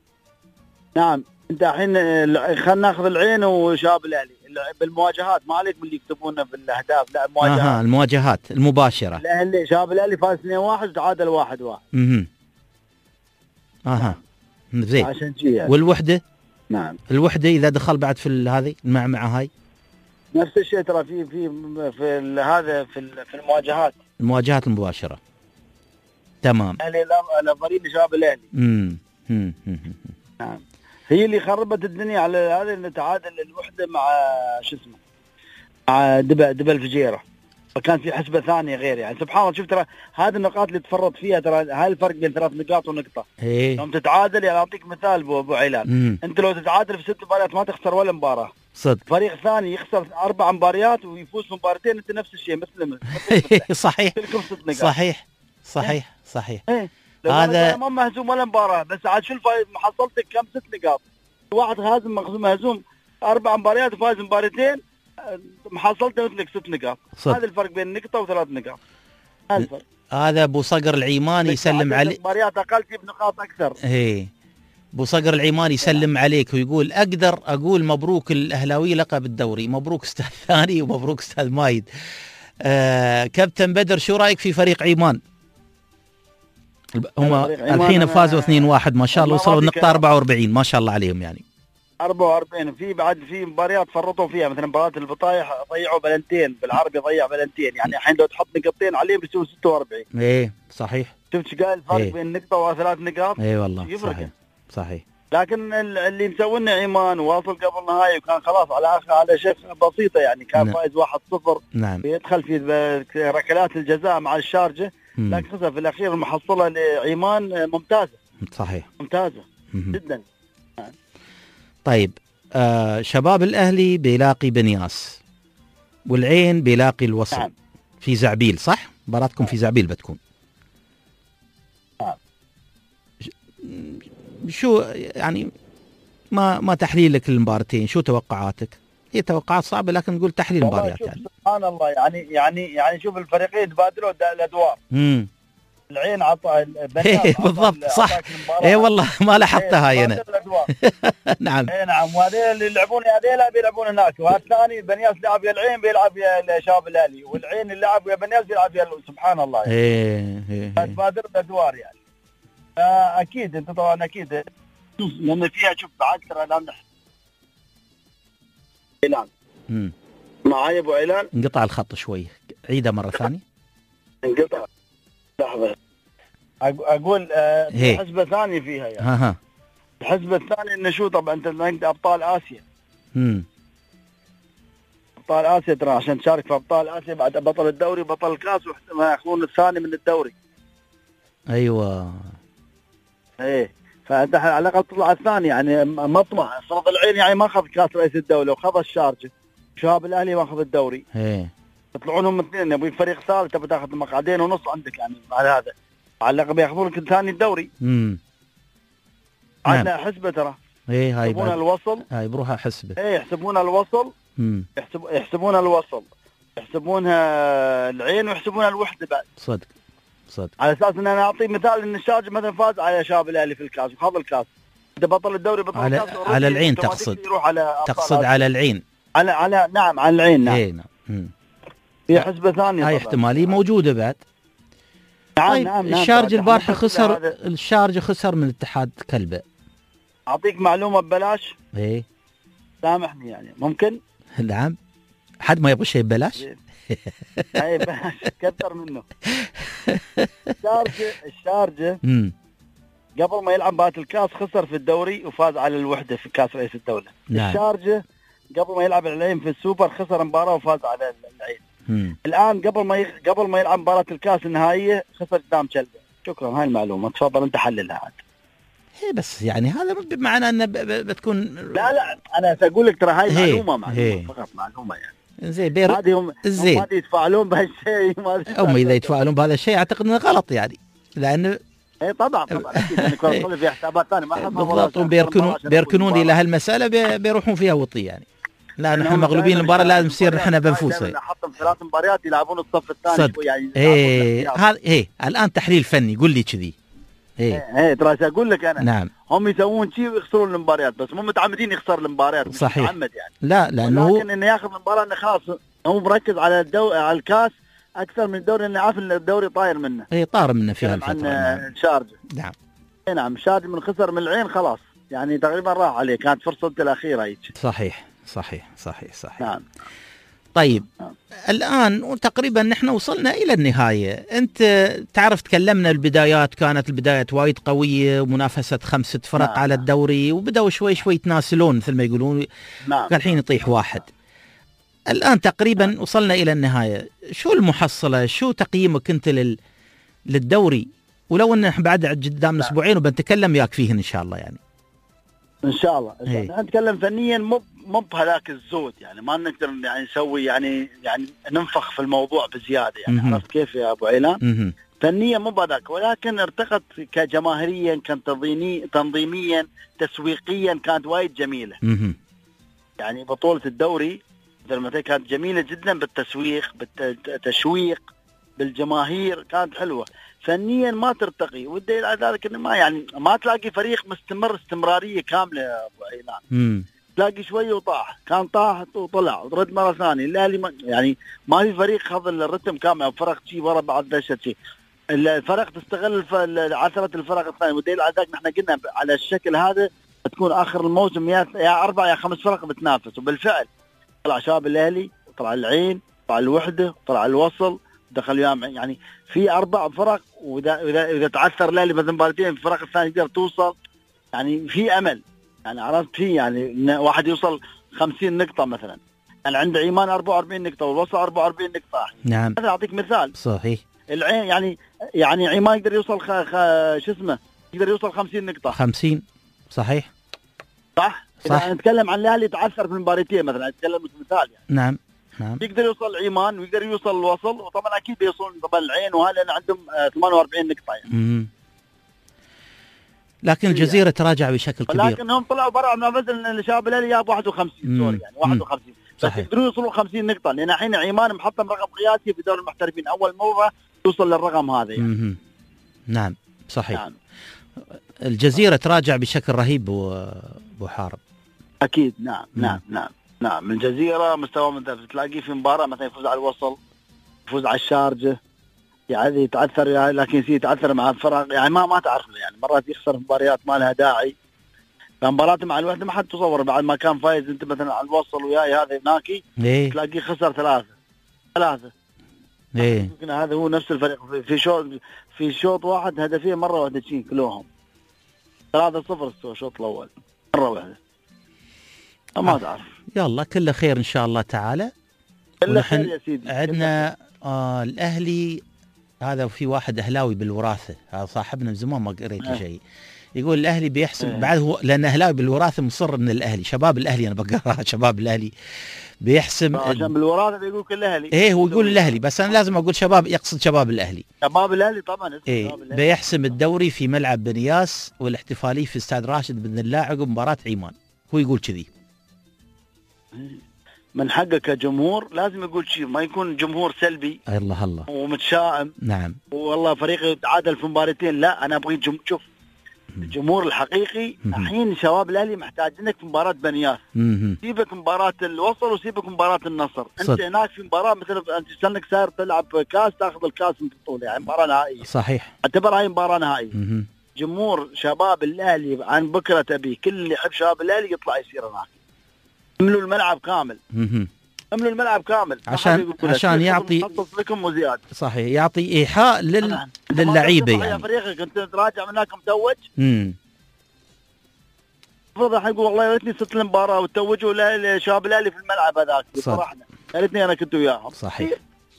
نعم. أنت الحين خلينا ناخذ العين وشباب الأهلي بالمواجهات، ما عليك باللي يكتبونه في الأهداف، لا المواجهات. اها المواجهات المباشرة. الأهلي شباب الأهلي فاز اثنين واحد وتعادل واحد واحد. اها. اها. زين. عشان شيء يعني. والوحدة؟ نعم. الوحدة إذا دخل بعد في هذه المعمعة هاي. نفس الشيء ترى في في في هذا في في المواجهات. المواجهات المباشرة. تمام. الأهلي الأفضلين لشباب الأهلي. امم. نعم. هي اللي خربت الدنيا على هذا اللي تعادل الوحدة مع شو اسمه مع دبا دبا الفجيرة، فكان في حسبة ثانية غير يعني. سبحان الله، شوف ترى هذه النقاط اللي تفرط فيها، ترى هاي الفرق بين ثلاث نقاط ونقطة. ايه. يوم تتعادل يعني أعطيك مثال بو أبو عيلان. مم. أنت لو تتعادل في ست مباريات ما تخسر ولا مباراة. صدق. فريق ثاني يخسر أربع مباريات ويفوز في مباراتين، أنت نفس الشيء مثل صحيح. صحيح صحيح صحيح. ايه. هذا ما مهزوم ولا مباراة، بس عاد شو الفائدة محصلتك كم؟ ست نقاط. واحد هازم مهزوم أربع مباريات وفاز مباراتين، محصلته مثلك ست نقاط. هذا الفرق بين نقطة وثلاث نقاط. هذا الفرق. هذا أبو صقر العيماني يسلم عليك. مباريات أقل تجيب نقاط أكثر. إيه. أبو صقر العيماني يسلم عليك ويقول أقدر أقول مبروك الأهلاوي لقب الدوري، مبروك أستاذ ثاني ومبروك أستاذ مايد. آه كابتن بدر شو رأيك في فريق عيمان؟ هم الحين فازوا اثنين واحد ما شاء الله، وصلوا النقطة أربعة وأربعين ما شاء الله عليهم يعني. أربعة وأربعين. في بعد في مباريات فرطوا فيها، مثلا مباراة البطايح ضيعوا بلنتين، بالعربي ضيع بلنتين يعني. الحين لو تحط نقطتين عليهم بيصيروا ستة وأربعين. ايه صحيح. شفت ايش قال الفرق إيه؟ بين نقطة وثلاث نقاط. ايه والله صحيح صحيح. لكن اللي مسوينا عيمان واصل قبل نهائي وكان خلاص على اخر على شيء بسيطة يعني، كان نعم. فايز واحد صفر. نعم. بيدخل في ركلات الجزاء مع الشارجة، لكن خسر في الأخير. المحصلة لعيمان ممتازة. صحيح. ممتازة مم. جدا. طيب آه شباب الأهلي بيلاقي بنياس والعين بيلاقي الوصل. نعم. في زعبيل صح؟ مباراتكم في زعبيل بتكون. نعم. شو يعني ما ما تحليلك للمباراتين؟ شو توقعاتك؟ هي توقعات صعبة لكن نقول تحليل مباريات يعني. سبحان الله يعني يعني يعني شوف الفريقين تبادلوا الأدوار. امم. العين عطى ايه بالضبط صح. ايه والله ما لاحظتها هاي انا. نعم. ايه نعم. وهذول اللي يلعبون هذول بيلعبون هناك، وهذا الثاني بنياس لعب يا العين بيلعب يا الشباب الاهلي، والعين اللي لعب يا بنياس بيلعب يا سبحان الله يعني. ايه ايه. تبادل الادوار يعني. آه اكيد انت طبعا اكيد لان فيها شوف بعد ترى الان اعلان. امم. معاي ابو عيلان. انقطع الخط شوي، عيده مره ثانيه. انقطع. لحظة أقول آه حسبة ثانية فيها يعني. ها ها. الحسبة الثانية إنه شو طبعا أنت أبطال آسيا. امم. أبطال آسيا ترى عشان تشارك في أبطال آسيا بعد بطل الدوري بطل الكاس وما يأخذون الثاني من الدوري. أيوة. إيه فأنت على الأقل تطلع الثاني يعني مطمع. فرض العين يعني ما أخذ كاس رئيس الدولة وخذ الشارجة. شباب الأهلي ما أخذ الدوري. إيه. يطلعون هم اثنين، يبي فريق ثالث تبي تاخذ مقعدين ونص عندك يعني على هذا. على الأقل بياخذون لك الثاني الدوري. امم. عندنا نعم. حسبة ترى. ايه هاي يحسبون الوصل. هاي بروحها حسبة. ايه يحسبون الوصل. امم. يحسب يحسبون الوصل يحسبونها العين ويحسبونها الوحده بعد. صدق صدق. على اساس ان انا اعطي مثال ان الشارجه مثلا فاز على شباب الاهلي في الكاس وخاض الكاس، اذا بطل الدوري بطل على الكاس على العين تقصد؟ يروح على تقصد على العين؟ على على نعم على العين. نعم. اي نعم. في حسبه ثانيه. هاي احتماليه موجوده بعد. نعم طيب نعم نعم. الشارجه البارحه خسر، الشارجه خسر من اتحاد كلبه. اعطيك معلومه ببلاش. ايه سامحني يعني ممكن؟ نعم. حد ما يبغى شيء ببلاش؟ اي بلاش كثر منه. الشارجه الشارجه امم قبل ما يلعب بات الكاس خسر في الدوري وفاز على الوحده في كاس رئيس الدوله. نعم. الشارجه قبل ما يلعب العين في السوبر خسر مباراه وفاز على العين. مم. الان قبل ما يخ... قبل ما يلعب مباراه الكاس النهائيه خسر قدام كلبه. شكرا، هاي المعلومه، تفضل انت حللها عاد. هي بس يعني هذا بمعنى انه ب... ب... بتكون. لا لا انا ساقول لك ترى هاي هي. معلومه معلومه هي. فقط معلومه يعني. زين بير هذه هم زين ما يتفاعلون بهالشيء. ما هم اذا يتفاعلون بهذا الشيء اعتقد انه غلط يعني، لانه اي طبعا طبعا اكيد يعني كل في حسابات ثانيه ما حد بالضبط. بيركنون بيركنون الى هالمساله بي... بيروحون فيها وطي يعني. لا نحن مغلوبين المباراه لازم نصير نحن بنفوسها. حطهم ثلاث مباريات يلعبون الصف الثاني شوي يعني. ايه هذا ايه الان تحليل فني قول لي كذي. ايه ايه ترى اقول لك انا. نعم. هم يسوون شيء ويخسرون المباريات بس مو متعمدين يخسر المباريات. صحيح. متعمد يعني. لا لانه لكن انه ياخذ المباراه انه خلاص هو مركز على الدو... على الكاس اكثر من الدوري، لانه عارف ان الدوري طاير منه. ايه طار منه في هالفتره. عن نعم. الشارجه. نعم. اي نعم الشارجه من خسر من العين خلاص يعني تقريبا راح عليه، كانت فرصته الاخيره هيك. صحيح صحيح صحيح صحيح. نعم. طيب نعم. الآن تقريبا نحن وصلنا إلى النهاية. أنت تعرف تكلمنا البدايات كانت البدايات وايد قوية ومنافسة خمسة فرق نعم. على الدوري وبدأوا شوي شوي يتناسلون مثل ما يقولون. نعم. الحين يطيح واحد. الآن تقريبا نعم. وصلنا إلى النهاية. شو المحصلة؟ شو تقييمك أنت لل... للدوري؟ ولو أن بعد قدامنا أسبوعين وبنتكلم وياك فيهن إن شاء الله يعني. ان شاء الله. إيه. احنا نتكلم فنيا مو مو بهذاك الزود يعني، ما نقدر يعني نسوي يعني يعني ننفخ في الموضوع بزياده يعني. مهم. عرفت كيف يا ابو عيلان؟ مهم. فنيا مو بهذاك، ولكن ارتقت كجماهيريا كتنظيميا تنظيميا تسويقيا كانت وايد جميله. مهم. يعني بطوله الدوري مثل كانت جميله جدا بالتسويق بالتشويق بالجماهير، كانت حلوه. فنيا ما ترتقي، والدليل على ذلك انه ما يعني ما تلاقي فريق مستمر استمراريه كامله يا ابو عيلان. مم. تلاقي شوي وطاح، كان طاح وطلع ورد مره ثانيه. الاهلي ما يعني ما في فريق خذ الرتم كامل، فرق شيء ورا بعض دشت شيء. الفرق تستغل الف... عثره الفرق الثانيه، والدليل على ذلك نحن قلنا على الشكل هذا تكون اخر الموسم يا يا اربع يا خمس فرق بتنافس، وبالفعل طلع شباب الاهلي وطلع العين وطلع الوحده وطلع الوصل دخل يعني في اربع فرق، واذا اذا اذا تعثر الاهلي مثلا مباراتين الفرق الثانيه تقدر توصل يعني في امل يعني. عرفت في يعني إن واحد يوصل خمسين نقطه مثلا يعني، عند عيمان أربعة وأربعين نقطه والوصل أربعة وأربعين نقطه. نعم. هذا اعطيك مثال. صحيح. العين يعني يعني عيمان يقدر يوصل خ... خ... شو اسمه يقدر يوصل خمسين نقطه. خمسين صحيح صح. صح. اذا نتكلم عن الاهلي تعثر في المباراتين مثلا، نتكلم مثال يعني. نعم نعم. يقدر يوصل عيمان ويقدر يوصل الوصل، وطبعا اكيد بيوصلون طبعا العين وهذا لان عندهم ثمانية وأربعين نقطه يعني. مم. لكن الجزيره تراجع بشكل كبير. لكنهم طلعوا برا منافسه الشباب الاهلي جاب واحد وخمسين سوري يعني واحد وخمسين. بس يقدرون يوصلوا خمسين نقطه، لان الحين عيمان محطم رقم قياسي في دوري المحترفين، اول مره توصل للرقم هذا يعني. مم. نعم صحيح. نعم. الجزيره تراجع بشكل رهيب ابو حارب. اكيد. نعم نعم نعم نعم. الجزيره مستوى مثلا تلاقيه في مباراه مثلا يفوز على الوصل، يفوز على الشارجه، يعني يتعثر يعني، لكن يصير يتعثر مع الفرق يعني ما ما تعرف يعني. مرات يخسر مباريات ما لها داعي. فمباراته مع الوحده ما حد تصور بعد ما كان فايز انت مثلا على الوصل وياي هذا هناكي إيه؟ تلاقيه خسر ثلاثه ثلاثه. ايه يمكن هذا هو نفس الفريق في شوط في شوط واحد هدفين مره واحده تشين كلهم ثلاثة صفر الشوط الاول مره واحده. ما تعرف. يلا كله خير ان شاء الله تعالى. كله خير يا سيدي. عندنا آه الاهلي هذا، في واحد اهلاوي بالوراثه، هذا صاحبنا من زمان ما قريت له شيء، يقول الاهلي بيحسب اه. بعد هو لان اهلاوي بالوراثه مصر ان الاهلي شباب الاهلي، انا بقراها شباب الاهلي بيحسم عشان بالوراثه بيقول كل الاهلي. ايه هو يقول الاهلي بس انا لازم اقول شباب، يقصد شباب الاهلي. شباب الاهلي طبعا. ايه بيحسم الدوري في ملعب بنياس والاحتفاليه في استاد راشد باذن الله عقب مباراه عيمان، هو يقول كذي. من حقه كجمهور لازم يقول شيء، ما يكون جمهور سلبي الله الله ومتشائم. نعم. والله فريقي تعادل في مباراتين، لا انا ابغي جم... شوف الجمهور الحقيقي. الحين شباب الاهلي محتاجينك في مباراه بنياس، سيبك مباراه الوصل وسيبك مباراه النصر. صد. انت هناك في مباراه مثل انت سنك صار تلعب كاس، تاخذ الكاس من البطوله، يعني مباراه نهائيه. صحيح، اعتبرها هاي مباراه نهائيه. مم. جمهور شباب الاهلي عن بكره تبي كل اللي يحب شباب الاهلي يطلع يصير هناك، املوا الملعب كامل. مم. املوا الملعب كامل عشان عشان يعطي لكم وزياده. صحيح، يعطي ايحاء لل... للعيبه يعني. يا فريقك انت تراجع من هناك متوج. امم المفروض الحين يقول والله يا ريتني صرت المباراه وتوجوا لشباب الاهلي في الملعب هذاك فرحنا، يا ريتني انا كنت وياهم. صحيح.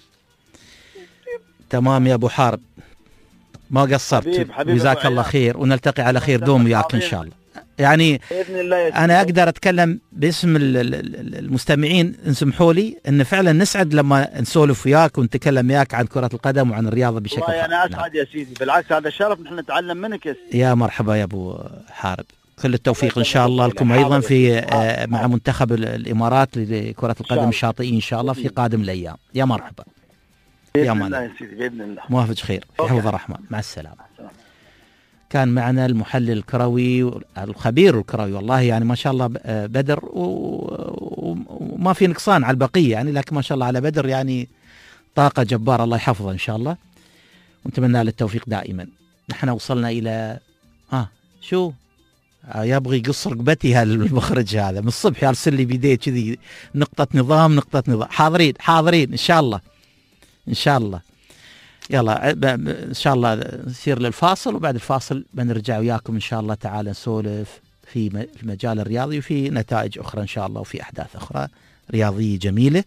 تمام يا ابو حارب، ما قصرت، جزاك الله خير، ونلتقي على خير دوم وياك ان شاء الله. يعني انا اقدر اتكلم باسم المستمعين، اسمحوا لي ان فعلا نسعد لما نسولف وياك ونتكلم وياك عن كرة القدم وعن الرياضة بشكل عام. انا اسعد يا سيدي، بالعكس هذا شرف نحن نتعلم منك يا سيدي. يا مرحبا يا ابو حارب، كل التوفيق ان شاء الله لكم ايضا في مع منتخب الامارات لكرة القدم الشاطئين ان شاء الله في قادم الايام. يا مرحبا يا الله يا سيدي، باذن الله موافق خير، في حفظ الرحمن، مع السلامة. كان معنا المحلل الكروي الخبير الكروي، والله يعني ما شاء الله بدر، وما في نقصان على البقية يعني، لكن ما شاء الله على بدر يعني طاقة جبارة، الله يحفظه إن شاء الله، ونتمنى له التوفيق دائما. نحن وصلنا إلى آه شو آه يبغي يقص رقبتي هذا المخرج هذا من الصبح، يرسل لي بيديه كذي نقطة نظام نقطة نظام. حاضرين حاضرين إن شاء الله إن شاء الله. يلا ان شاء الله نسير للفاصل، وبعد الفاصل بنرجع وياكم ان شاء الله تعالى نسولف في المجال الرياضي وفي نتائج اخرى ان شاء الله، وفي احداث اخرى رياضيه جميله.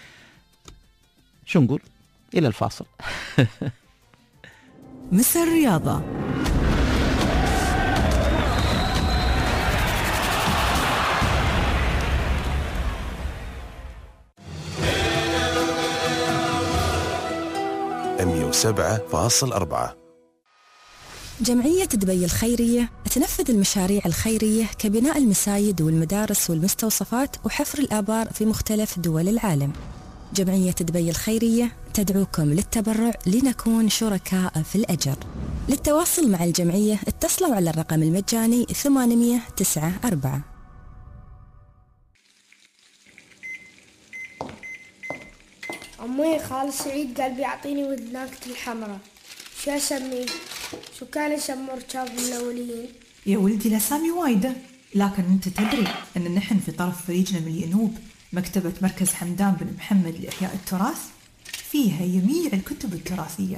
شو نقول؟ الى الفاصل. مس الرياضه. مئة وسبعة فاصلة أربعة. جمعية دبي الخيرية تنفذ المشاريع الخيرية كبناء المساجد والمدارس والمستوصفات وحفر الآبار في مختلف دول العالم. جمعية دبي الخيرية تدعوكم للتبرع لنكون شركاء في الأجر. للتواصل مع الجمعية اتصلوا على الرقم المجاني ثمانمئة وتسعة أربعة. أمي خال سعيد قال بيعطيني ودناكة الحمراء، شو أسميه؟ شو كان يسموا ركاب الأولين؟ يا ولدي الأسامي وايدة، لكن أنت تدري أن نحن في طرف فريقنا من الينوب مكتبة مركز حمدان بن محمد لإحياء التراث، فيها جميع الكتب التراثية.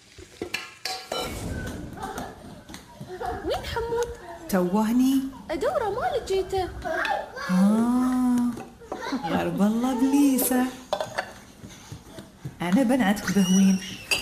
وين حمود؟ توهني أدوره ما لقيته. آه غرب الله بليسة، أنا بنعتك بهوين.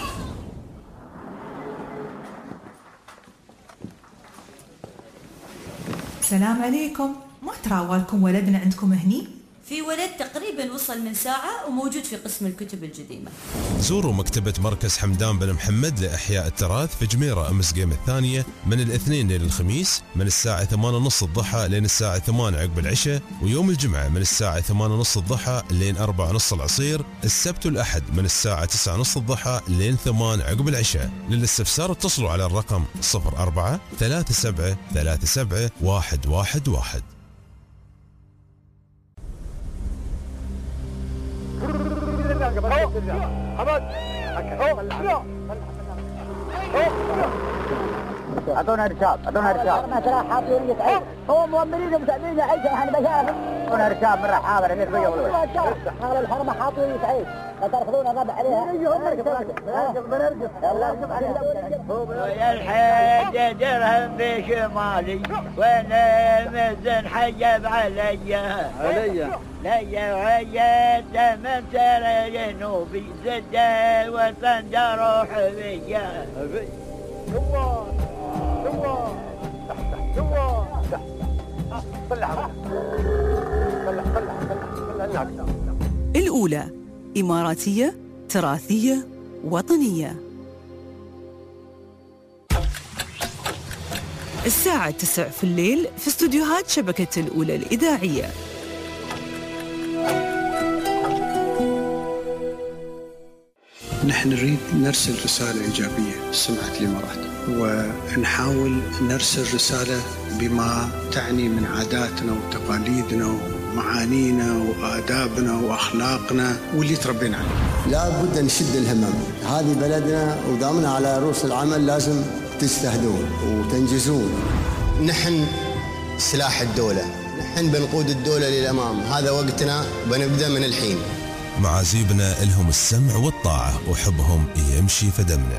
السلام عليكم، ما تراوالكم ولدنا عندكم هني؟ في ولد تقريبا وصل من ساعة وموجود في قسم الكتب القديمة. زوروا مكتبة مركز حمدان بن محمد لإحياء التراث في جميرة أمس قيم الثانية من الاثنين لين الخميس من الساعة ثمانية ونص الضحى لين الساعة ثمانية عقب العشاء، ويوم الجمعة من الساعة ثمانية ونص الضحى لين أربعة ونص العصير، السبت والأحد من الساعة تسعة ونص الضحى لين ثمانية عقب العشاء. للاستفسار اتصلوا على الرقم صفر أربعة ثلاثة سبعة ثلاثة سبعة واحد واحد واحد. اعطونا رشاد اعطونا رشاد ما ترى حاطين يتعب هو مؤمنين ومساعدين عيشه احنا بشار. اعطونا رشاد من حاضر اللي يبغى يقول هذا الحرمه حاطين يتعب لا تاخذون الربع عليها. نرجف بنرجف يلا نرجف عليها. يا الحاج درهم في شمالي وانا مزن حجب علي علي ليا وعيت من سر جنوبي زد وطن جروح بيا هو هو تحت هو تحت طلع طلع طلع طلع الأولى إماراتية تراثية وطنية. الساعة تسع في الليل في استوديوهات شبكة الأولى الإذاعية. نحن نريد نرسل رسالة إيجابية سمعت الإمارات، ونحاول نرسل رسالة بما تعني من عاداتنا وتقاليدنا ومعانينا وآدابنا وأخلاقنا واللي تربينا عليه. لا بد نشد الهمم، هذه بلدنا ودامنا على رؤوس العمل، لازم تجتهدون وتنجزون. نحن سلاح الدولة، نحن بنقود الدولة للأمام، هذا وقتنا بنبدأ من الحين. معازيبنا لهم السمع والطاعة وحبهم يمشي في دمنا.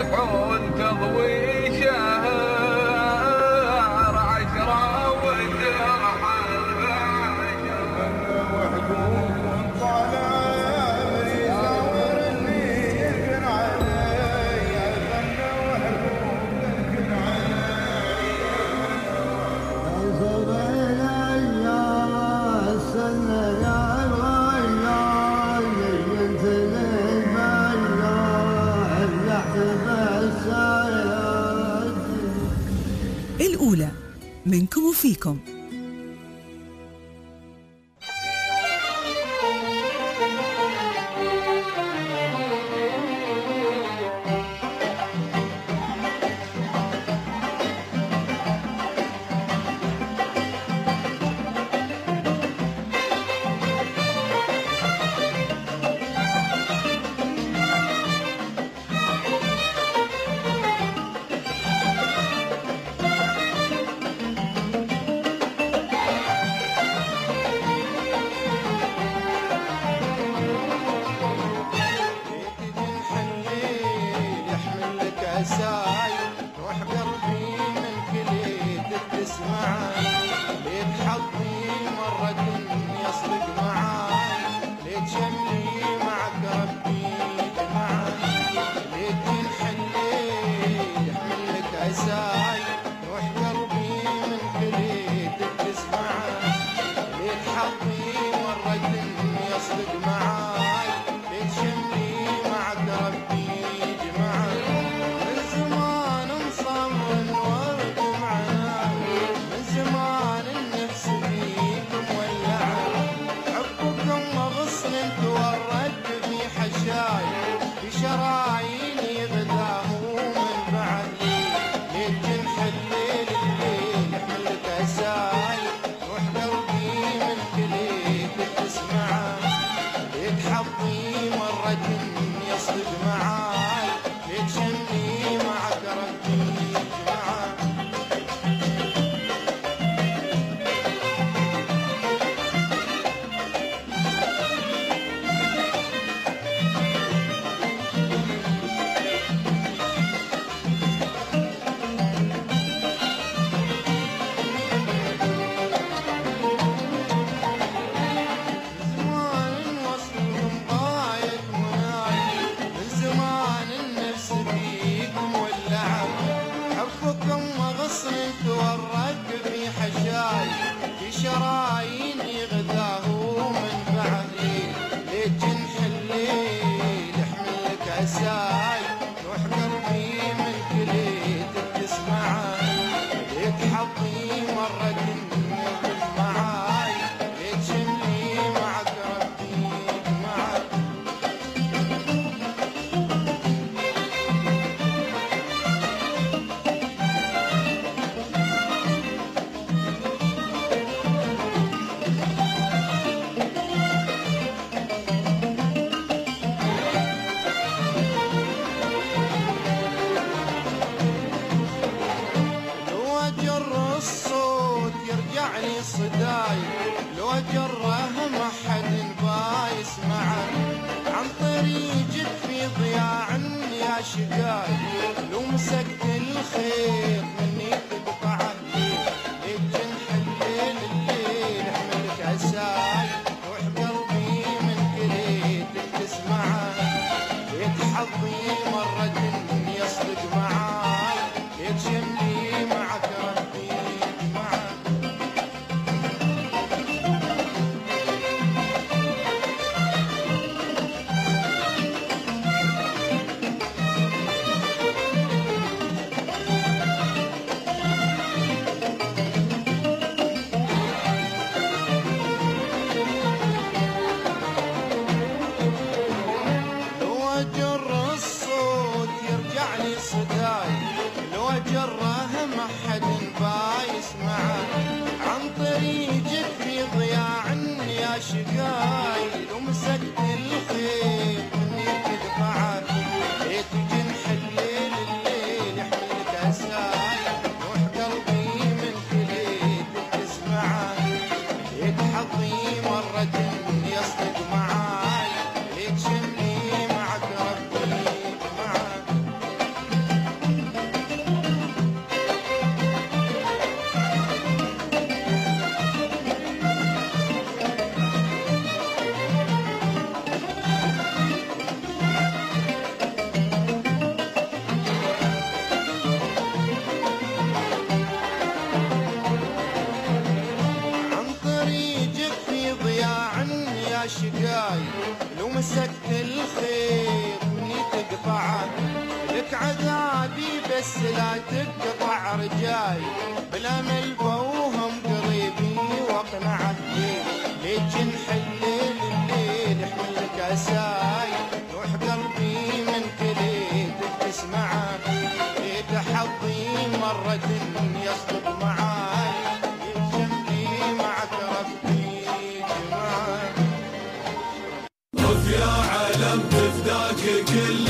يصحون تضوي شهر عشرة وترحل بعشر وحقوق طالع يزور اللي يمكن علي الفن وحقوق يمكن الأولى منكم وفيكم. عذابي بس لا تقطع رجاي بالامل بوهم قريبي واقنعك بيه ليش نحل الليل احمل كاساي روح قلبي من كليت تسمعه ليت حظي مرة يصدق معاي جنبي معك ربي جمال رف يا علم تفداك كل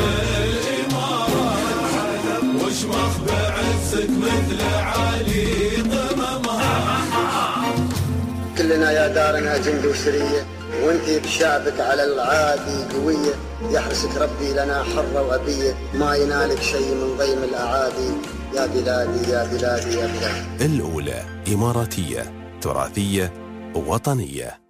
الإمارات وشمخ بعزك مثل علي قممها كلنا يا دارنا جند وسرية وانتي بشعبك على العادي قوية يحرسك ربي لنا حرة وأبية ما ينالك شيء من ضيم الأعادي يا بلادي يا بلادي يا بلادي. الأولى إماراتية تراثية وطنية.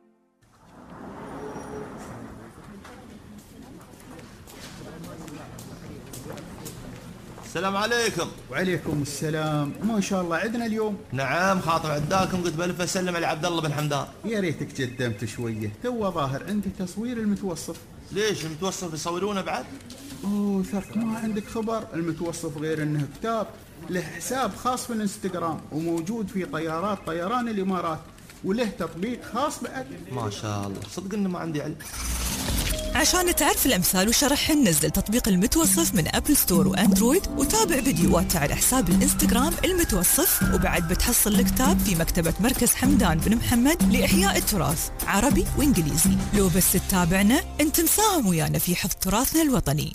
السلام عليكم. وعليكم السلام. ما شاء الله عندنا اليوم. نعم خاطر عداكم قلت بلف اسلم على عبد الله بن حمدان. يا ريتك قدمت شويه تو ظاهر عندي تصوير المتوصف. ليش المتوصف يصورونه بعد؟ اوه ثرك ما عندك خبر المتوصف غير انه كتاب له حساب خاص في الانستغرام وموجود في طيارات طيران الامارات وله تطبيق خاص بعد. ما شاء الله صدق انه ما عندي علم. عشان تعرف الأمثال وشرحهن نزل تطبيق المتوصف من أبل ستور وأندرويد وتابع فيديوهاته على حساب الإنستغرام المتوصف وبعد بتحصل الكتاب في مكتبة مركز حمدان بن محمد لإحياء التراث عربي وإنجليزي. لو بس تتابعنا أنت مساهم ويانا في حفظ تراثنا الوطني.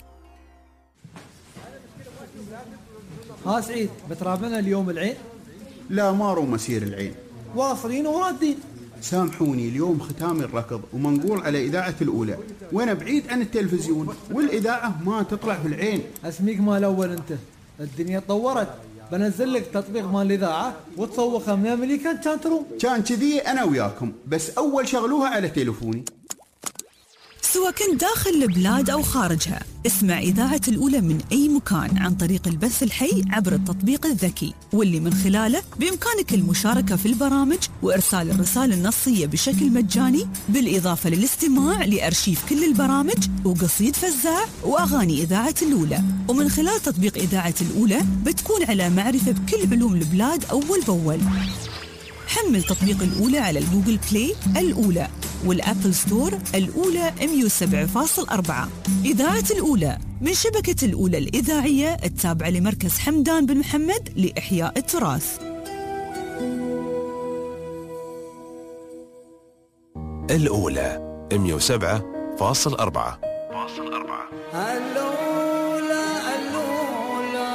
ها سعيد بترابنا اليوم العين؟ لا ما رو مسير العين واصلين ورادين. سامحوني اليوم ختام الركض ومنقول على إذاعة الأولى وأنا بعيد عن التلفزيون والإذاعة ما تطلع في العين. اسميك مال أول أنت الدنيا تطورت بنزل لك تطبيق مال الإذاعة وتسوقها من أمريكا كان تروم. كان كذي أنا وياكم بس أول شغلوها على تلفوني. سواء كنت داخل البلاد أو خارجها اسمع إذاعة الأولى من أي مكان عن طريق البث الحي عبر التطبيق الذكي واللي من خلاله بإمكانك المشاركة في البرامج وإرسال الرسائل النصية بشكل مجاني بالإضافة للاستماع لأرشيف كل البرامج وقصيد فزاع وأغاني إذاعة الأولى. ومن خلال تطبيق إذاعة الأولى بتكون على معرفة بكل علوم البلاد أول بأول. حمل تطبيق الأولى على الجوجل بلاي الأولى والأبل ستور الأولى مية وسبعة فاصلة أربعة. إذاعة الأولى من شبكة الأولى الإذاعية التابعة لمركز حمدان بن محمد لإحياء التراث. الأولى مية وسبعة فاصلة أربعة. الأولى الأولى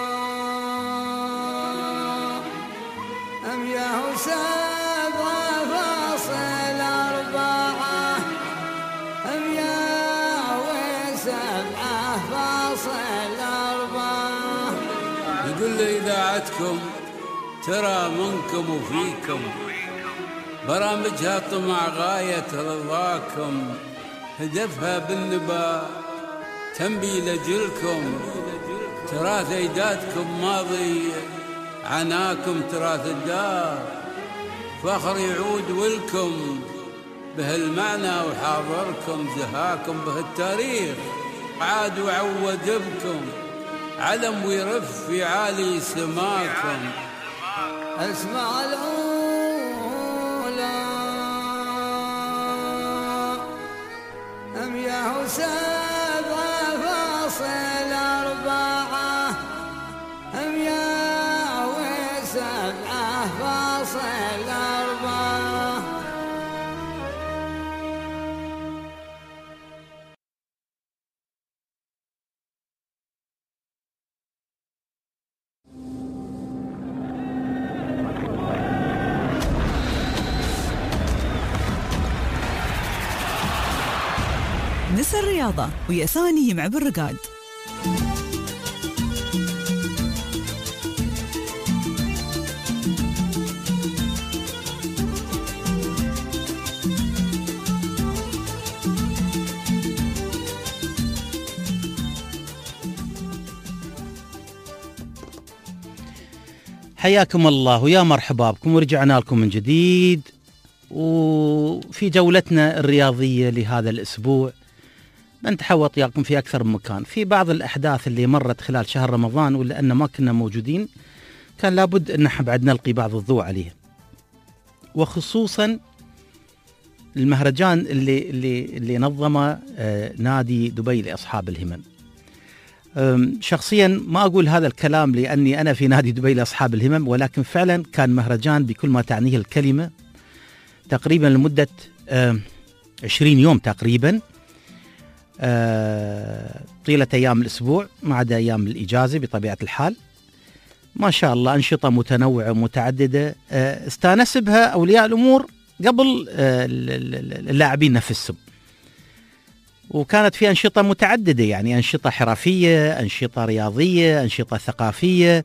أم يا سبعة فاصل أربعة أم يا سبعة فاصل أربعة. يقول لي إذاعتكم ترى منكم وفيكم برامجها طمع غاية رضاكم هدفها بالنبا تنبي لجلكم تراث أجدادكم ماضي عناكم تراث الدار فخر يعود ولكم بهالمعنى وحاضركم زهاكم بهالتاريخ عاد وعود بكم علم ويرف في عالي سماكم. اسمع الأولى أم يا سبعة فاصل أربعة أم يا سبعة فاصل أربعة. نسى الرياضة ويا ثاني يمع بالرقاد. حياكم الله ويا مرحبا بكم ورجعنا لكم من جديد وفي جولتنا الرياضية لهذا الأسبوع نتحوط ياكم في أكثر من مكان. في بعض الأحداث اللي مرت خلال شهر رمضان ولأن ما كنا موجودين كان لابد أن احنا بعد نلقي بعض الضوء عليها، وخصوصا المهرجان اللي اللي اللي نظمه نادي دبي لأصحاب الهمم. شخصيا ما أقول هذا الكلام لأني أنا في نادي دبي لأصحاب الهمم، ولكن فعلا كان مهرجان بكل ما تعنيه الكلمة، تقريبا لمدة عشرين يوم تقريبا، طيلة أيام الأسبوع ما عدا أيام الإجازة بطبيعة الحال. ما شاء الله أنشطة متنوعة ومتعددة استانس بها أولياء الأمور قبل اللاعبين نفسهم، وكانت في أنشطة متعددة، يعني أنشطة حرفية، أنشطة رياضية، أنشطة ثقافية،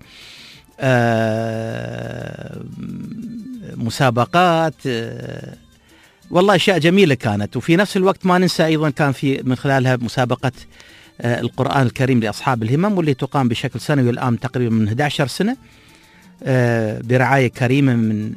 مسابقات، والله أشياء جميلة كانت. وفي نفس الوقت ما ننسى أيضا كان في من خلالها مسابقة القرآن الكريم لأصحاب الهمم، واللي تقام بشكل سنوي الآن تقريبا من أحد عشر سنة برعاية كريمة من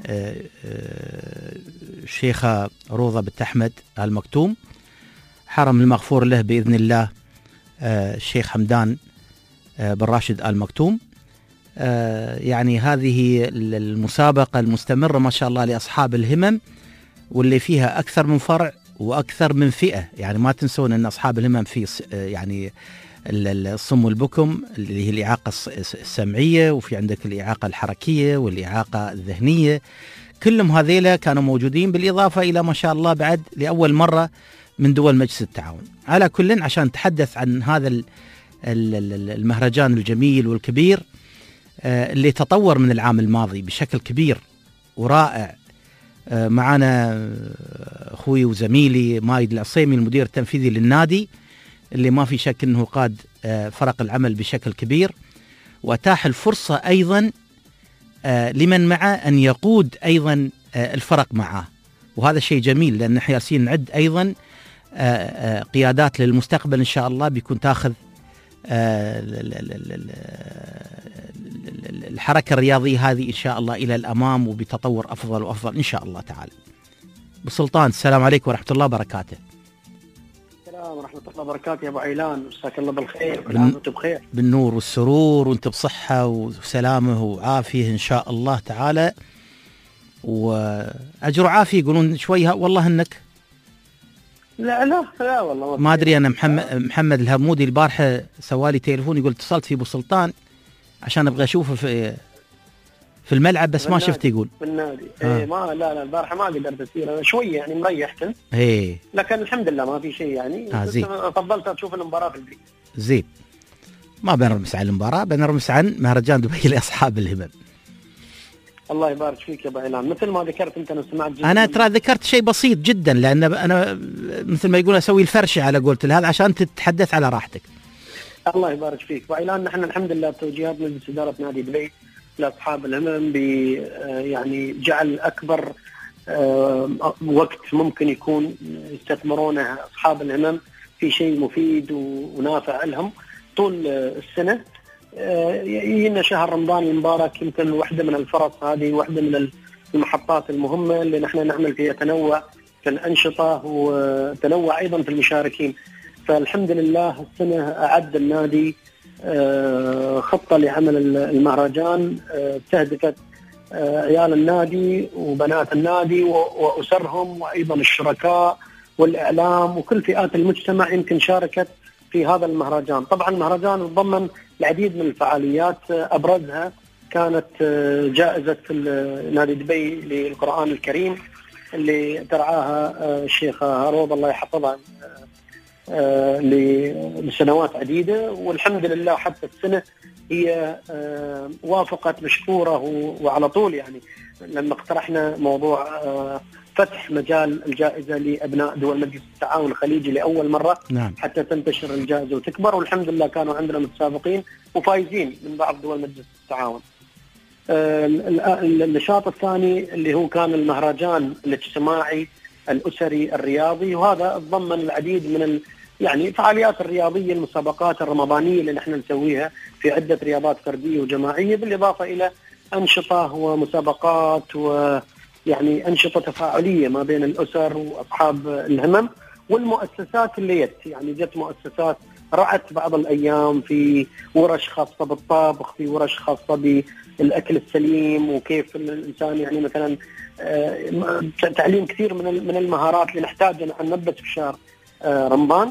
الشيخة روضة بنت أحمد آل مكتوم، حرم المغفور له بإذن الله الشيخ حمدان بن راشد آل مكتوم. يعني هذه المسابقة المستمرة ما شاء الله لأصحاب الهمم، واللي فيها أكثر من فرع وأكثر من فئة. يعني ما تنسون أن أصحاب الهمم في يعني الصم والبكم اللي هي الإعاقة السمعية، وفي عندك الإعاقة الحركية والإعاقة الذهنية، كلهم هذيلا كانوا موجودين، بالإضافة إلى ما شاء الله بعد لأول مرة من دول مجلس التعاون. على كل عشان نتحدث عن هذا المهرجان الجميل والكبير اللي تطور من العام الماضي بشكل كبير ورائع. معنا أخوي وزميلي مايد العصيمي المدير التنفيذي للنادي، اللي ما في شك أنه قاد فرق العمل بشكل كبير، وأتاح الفرصة أيضا لمن معه أن يقود أيضا الفرق معه، وهذا شيء جميل لأن احنا جالسين نعد أيضا قيادات للمستقبل إن شاء الله بيكون تاخذ الحركة الرياضية هذه إن شاء الله إلى الأمام وبتطور أفضل وأفضل إن شاء الله تعالى. بسلطان السلام عليكم ورحمة الله وبركاته. السلام ورحمة الله وبركاته يا أبو عيلان، مساك الله بالخير وكل عام وأنتم بخير. بالنور والسرور وأنت بصحة وسلامة وعافية إن شاء الله تعالى، وأجر عافية. يقولون شوي والله إنك لا لا لا والله ما أدري. أنا محمد محمد الهرمودي البارحة سوالي تليفون يقول اتصلت في أبو سلطان عشان أبغى أشوفه في في الملعب بس ما شفت. يقول بالنادي آه. إيه ما لا لا البارحة ما قدرت أسير، أنا شوية يعني مريح كنت إيه، لكن الحمد لله ما في شيء يعني. آه فضلت أشوف المباراة في البيت. زين، ما بنرمس عن المباراة، بنرمس عن مهرجان دبي لأصحاب الهمم. الله يبارك فيك يا أبو عيلان. مثل ما ذكرت أنت، أنا سمعت جدا. أنا ترى ذكرت شيء بسيط جدا، لأن أنا مثل ما يقول أسوي الفرشة على قولت هذا عشان تتحدث على راحتك. الله يبارك فيك أبو عيلان. نحن الحمد لله بتوجيهات مجلس إدارة نادي دبي لأصحاب الهمم ب يعني جعل أكبر وقت ممكن يكون يستثمرونه أصحاب الهمم في شيء مفيد ونافع لهم طول السنة. يجينا شهر رمضان المبارك، يمكن واحدة من الفرص هذه، واحدة من المحطات المهمة اللي نحن نعمل فيها تنوع في الأنشطة وتنوع أيضا في المشاركين. فالحمد لله السنة أعد النادي خطة لعمل المهرجان تهدفت عيال النادي وبنات النادي وأسرهم وأيضا الشركاء والإعلام وكل فئات المجتمع يمكن شاركت في هذا المهرجان. طبعا المهرجان ضمن العديد من الفعاليات، أبرزها كانت جائزة نادي دبي للقرآن الكريم اللي ترعاها الشيخة روضة الله يحفظها لسنوات عديدة، والحمد لله حتى السنة هي وافقت مشكورة وعلى طول. يعني لما اقترحنا موضوع فتح مجال الجائزة لأبناء دول مجلس التعاون الخليجي لأول مرة، نعم. حتى تنتشر الجائزة وتكبر، والحمد لله كانوا عندنا متسابقين وفايزين من بعض دول مجلس التعاون. النشاط الثاني اللي هو كان المهرجان الاجتماعي الأسري الرياضي، وهذا ضمن العديد من ال يعني فعاليات الرياضية، المسابقات الرمضانية اللي نحن نسويها في عدة رياضات فردية وجماعية، بالإضافة إلى أنشطة ومسابقات ويعني أنشطة تفاعلية ما بين الأسر وأصحاب الهمم. والمؤسسات اللي جت، يعني جت مؤسسات رعت بعض الايام في ورش خاصه بالطبخ، في ورش خاصه بالاكل السليم وكيف الانسان يعني مثلا تعليم كثير من من المهارات اللي نحتاجها ان نلبس في شهر رمضان.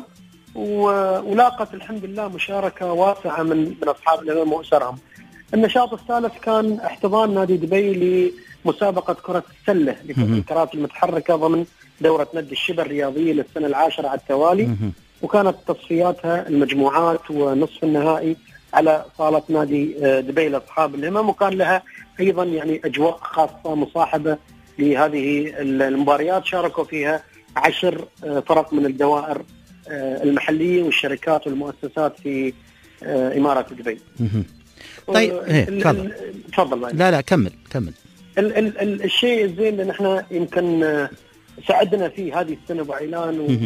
ولاقت الحمد لله مشاركه واسعه من من اصحاب الهمم واسرهم. النشاط الثالث كان احتضان نادي دبي لمسابقه كره السله للكرات المتحركه ضمن دوره نادي الشبه الرياضيه للسنه العاشره على التوالي، وكانت تصفياتها المجموعات ونصف النهائي على صاله نادي دبي لاصحاب الهمم، وكان لها ايضا يعني اجواء خاصه مصاحبه لهذه المباريات. شاركوا فيها عشر فرق من الدوائر المحليه والشركات والمؤسسات في اماره دبي. طيب تفضل تفضل. لا لا كمل كمل. ال ال ال الشيء الزين اللي نحن يمكن ساعدنا فيه هذه السنه ابو عيلان،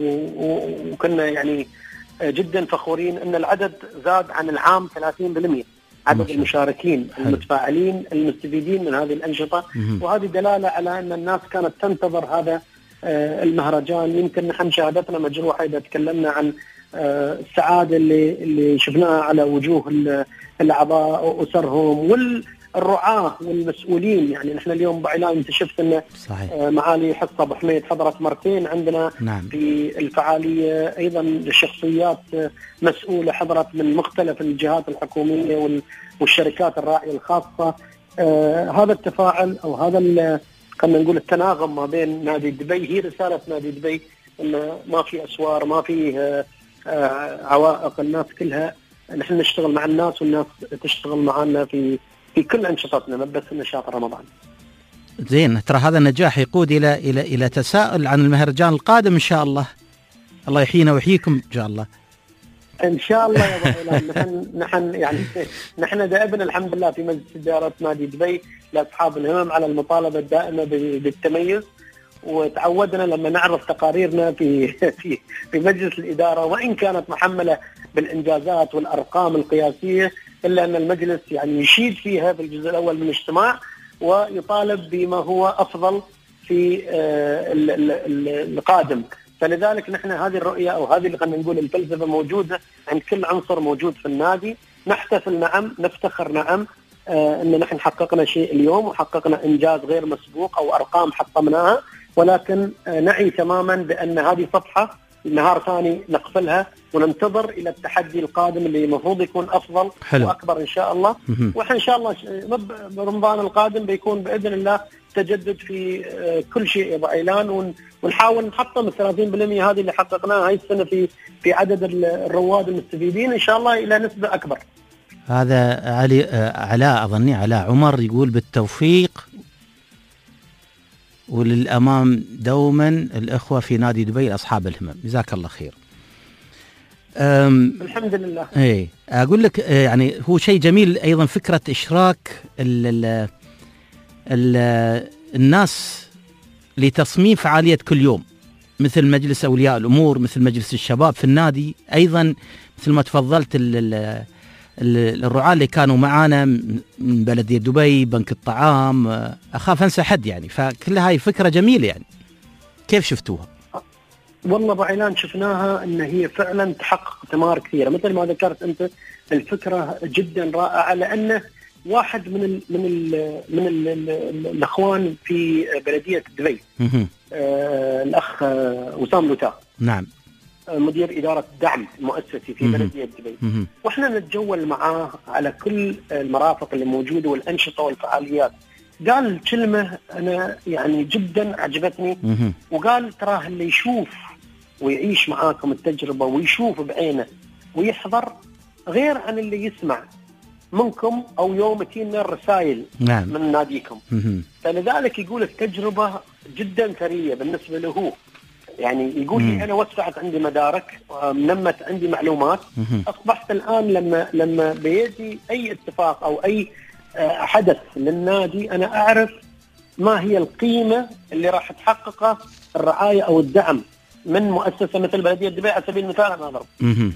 وكنا يعني جدا فخورين ان العدد زاد عن العام ثلاثين بالمئة، عدد المشاركين المتفاعلين المستفيدين من هذه الانشطه، وهذه دلاله على ان الناس كانت تنتظر هذا المهرجان. يمكن نحن شهادتنا مجروحه اذا تكلمنا عن السعاده اللي اللي شفناها على وجوه الاعضاء واسرهم والرعاه والمسؤولين. يعني نحن اليوم بعيلان انت شفت ان معالي حصه ابو حميد حضرت مرتين عندنا نعم. في الفعاليه، ايضا الشخصيات مسؤوله حضرت من مختلف الجهات الحكوميه والشركات الراعيه الخاصه. آه هذا التفاعل او هذا خلينا نقول التناغم ما بين نادي دبي، هي رساله نادي دبي انه ما في اسوار، ما في آه آه عوائق، الناس كلها نحن نشتغل مع الناس والناس تشتغل معنا في في كل انشطتنا، ما بس نشاط رمضان. زين، ترى هذا النجاح يقود الى الى الى تساؤل عن المهرجان القادم ان شاء الله. الله يحيينا ويحييكم ان شاء الله. ان شاء الله يا ابو هلال. نحن نحن يعني نحن دائما الحمد لله في مجلس اداره نادي دبي لاصحاب الهمم على المطالبه الدائمه بالتميز، وتعودنا لما نعرض تقاريرنا في في في مجلس الاداره وان كانت محمله بالانجازات والارقام القياسيه، الا ان المجلس يعني يشيد فيها في الجزء الاول من الاجتماع ويطالب بما هو افضل في القادم. فلذلك نحن هذه الرؤيه او هذه اللي خلينا نقول الفلسفه موجوده عند كل عنصر موجود في النادي. نحتفل نعم، نفتخر نعم آه ان نحن حققنا شيء اليوم وحققنا انجاز غير مسبوق او ارقام حطمناها، ولكن آه نعي تماما بان هذه صفحه، نهار ثاني نقفلها وننتظر الى التحدي القادم اللي المفروض يكون افضل حلو. واكبر ان شاء الله. واحنا ان شاء الله رمضان القادم بيكون باذن الله تجدد في كل شيء يا ابو عيلان، ونحاول نحطم ثلاثين بالمئة هذه اللي حققناها هاي السنه في في عدد الرواد المستفيدين ان شاء الله الى نسبه اكبر. هذا علي علاء اظني علاء عمر يقول بالتوفيق وللامام دوما الاخوه في نادي دبي اصحاب الهمم. جزاك الله خير. الحمد لله. اي اقول لك يعني هو شيء جميل ايضا فكره اشراك ال ال ال الناس لتصميم فعاليه كل يوم، مثل مجلس اولياء الامور، مثل مجلس الشباب في النادي، ايضا مثل ما تفضلت ال ال الرعاة اللي كانوا معانا من بلدية دبي، بنك الطعام، اخاف انسى حد يعني. فكل هاي فكره جميله يعني. كيف شفتوها؟ والله ابو عيلان شفناها ان هي فعلا تحقق ثمار كثيره، مثل ما ذكرت انت الفكره جدا رائعه، لانه واحد من ال من ال من ال ال الاخوان في بلديه دبي آه الاخ وسام لوتا نعم مدير اداره الدعم المؤسسي في بلديه دبي، واحنا نتجول معاه على كل المرافق اللي موجوده والانشطه والفعاليات. قال كلمه انا يعني جدا عجبتني، وقال تراه اللي يشوف ويعيش معاكم التجربه ويشوف بعينه ويحضر غير عن اللي يسمع منكم او يوم تجينا الرسائل نعم. من ناديكم. فلذلك يقول التجربه جدا ثريه بالنسبه له. يعني يقول لي انا وسعت عندي مدارك، نمت عندي معلومات، اصبحت الان لما لما بيجي اي اتفاق او اي حدث للنادي انا اعرف ما هي القيمه اللي راح تحققها الرعايه او الدعم من مؤسسه مثل بلديه دبي على سبيل المثال. انا اضرب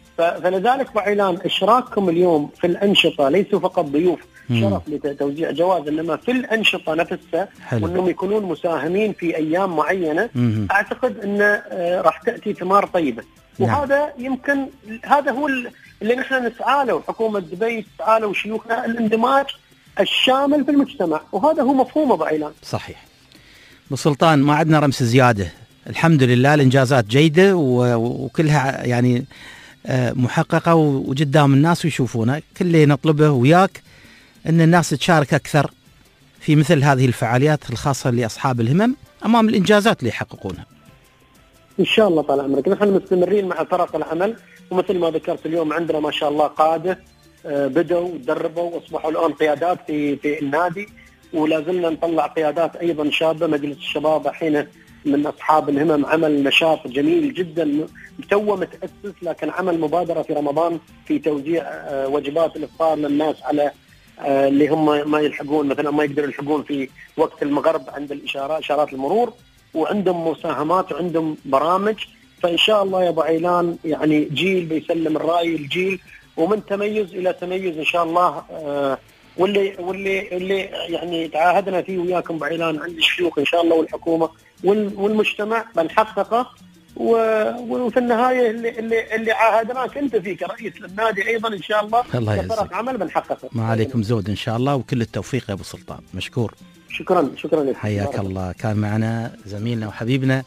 فلذلك بعيلان اشراككم اليوم في الانشطه ليسوا فقط ضيوف شرف لتوزيع جوائز، انما في الانشطه نفسها، وانهم يكونون مساهمين في ايام معينه. مم. اعتقد ان راح تاتي ثمار طيبه. نعم. وهذا يمكن هذا هو اللي نحن نسعى له، حكومه دبي تسعى له وشيوخنا، الاندماج الشامل في المجتمع، وهذا هو مفهوم ابو عيلان. صحيح. ابو سلطان ما عندنا رمس زياده، الحمد لله الانجازات جيده وكلها يعني محققه وقدام الناس ويشوفونها. كل اللي نطلبه وياك ان الناس تشارك اكثر في مثل هذه الفعاليات الخاصه لاصحاب الهمم امام الانجازات اللي يحققونها. ان شاء الله طال عمرك، نحن مستمرين مع فرق العمل، ومثل ما ذكرت اليوم عندنا ما شاء الله قاده بدوا ودربوا واصبحوا الان قيادات في في النادي، ولا زلنا نطلع قيادات ايضا شابه. مجلس الشباب الحين من اصحاب الهمم عمل نشاط جميل جدا توه متاسس، لكن عمل مبادره في رمضان في توزيع وجبات الافطار للناس على اللي هم ما يلحقون، مثلا ما يقدروا يلحقون في وقت المغرب عند الاشارات اشارات المرور، وعندهم مساهمات وعندهم برامج. فان شاء الله يا ابو عيلان يعني جيل بيسلم الراي الجيل، ومن تميز الى تميز ان شاء الله. آه واللي واللي اللي يعني تعاهدنا فيه وياكم ابو عيلان عند الشيوخ ان شاء الله والحكومه والمجتمع بنحققه. وفي النهايه اللي اللي اللي عاهدناك انت فيه كرئيس للنادي ايضا ان شاء الله كفرق عمل بنحققه. ما عليكم زود ان شاء الله، وكل التوفيق يا ابو سلطان. مشكور. شكرا شكرا لك. حياك الله. كان معنا زميلنا وحبيبنا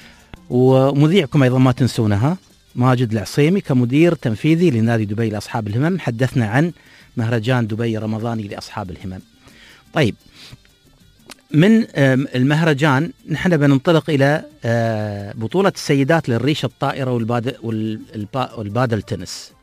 ومذيعكم ايضا ما تنسونها ماجد العصيمي كمدير تنفيذي لنادي دبي لاصحاب الهمم، حدثنا عن مهرجان دبي رمضاني لاصحاب الهمم. طيب، من المهرجان نحن بننطلق إلى بطولة السيدات للريشة الطائرة والبادل تنس.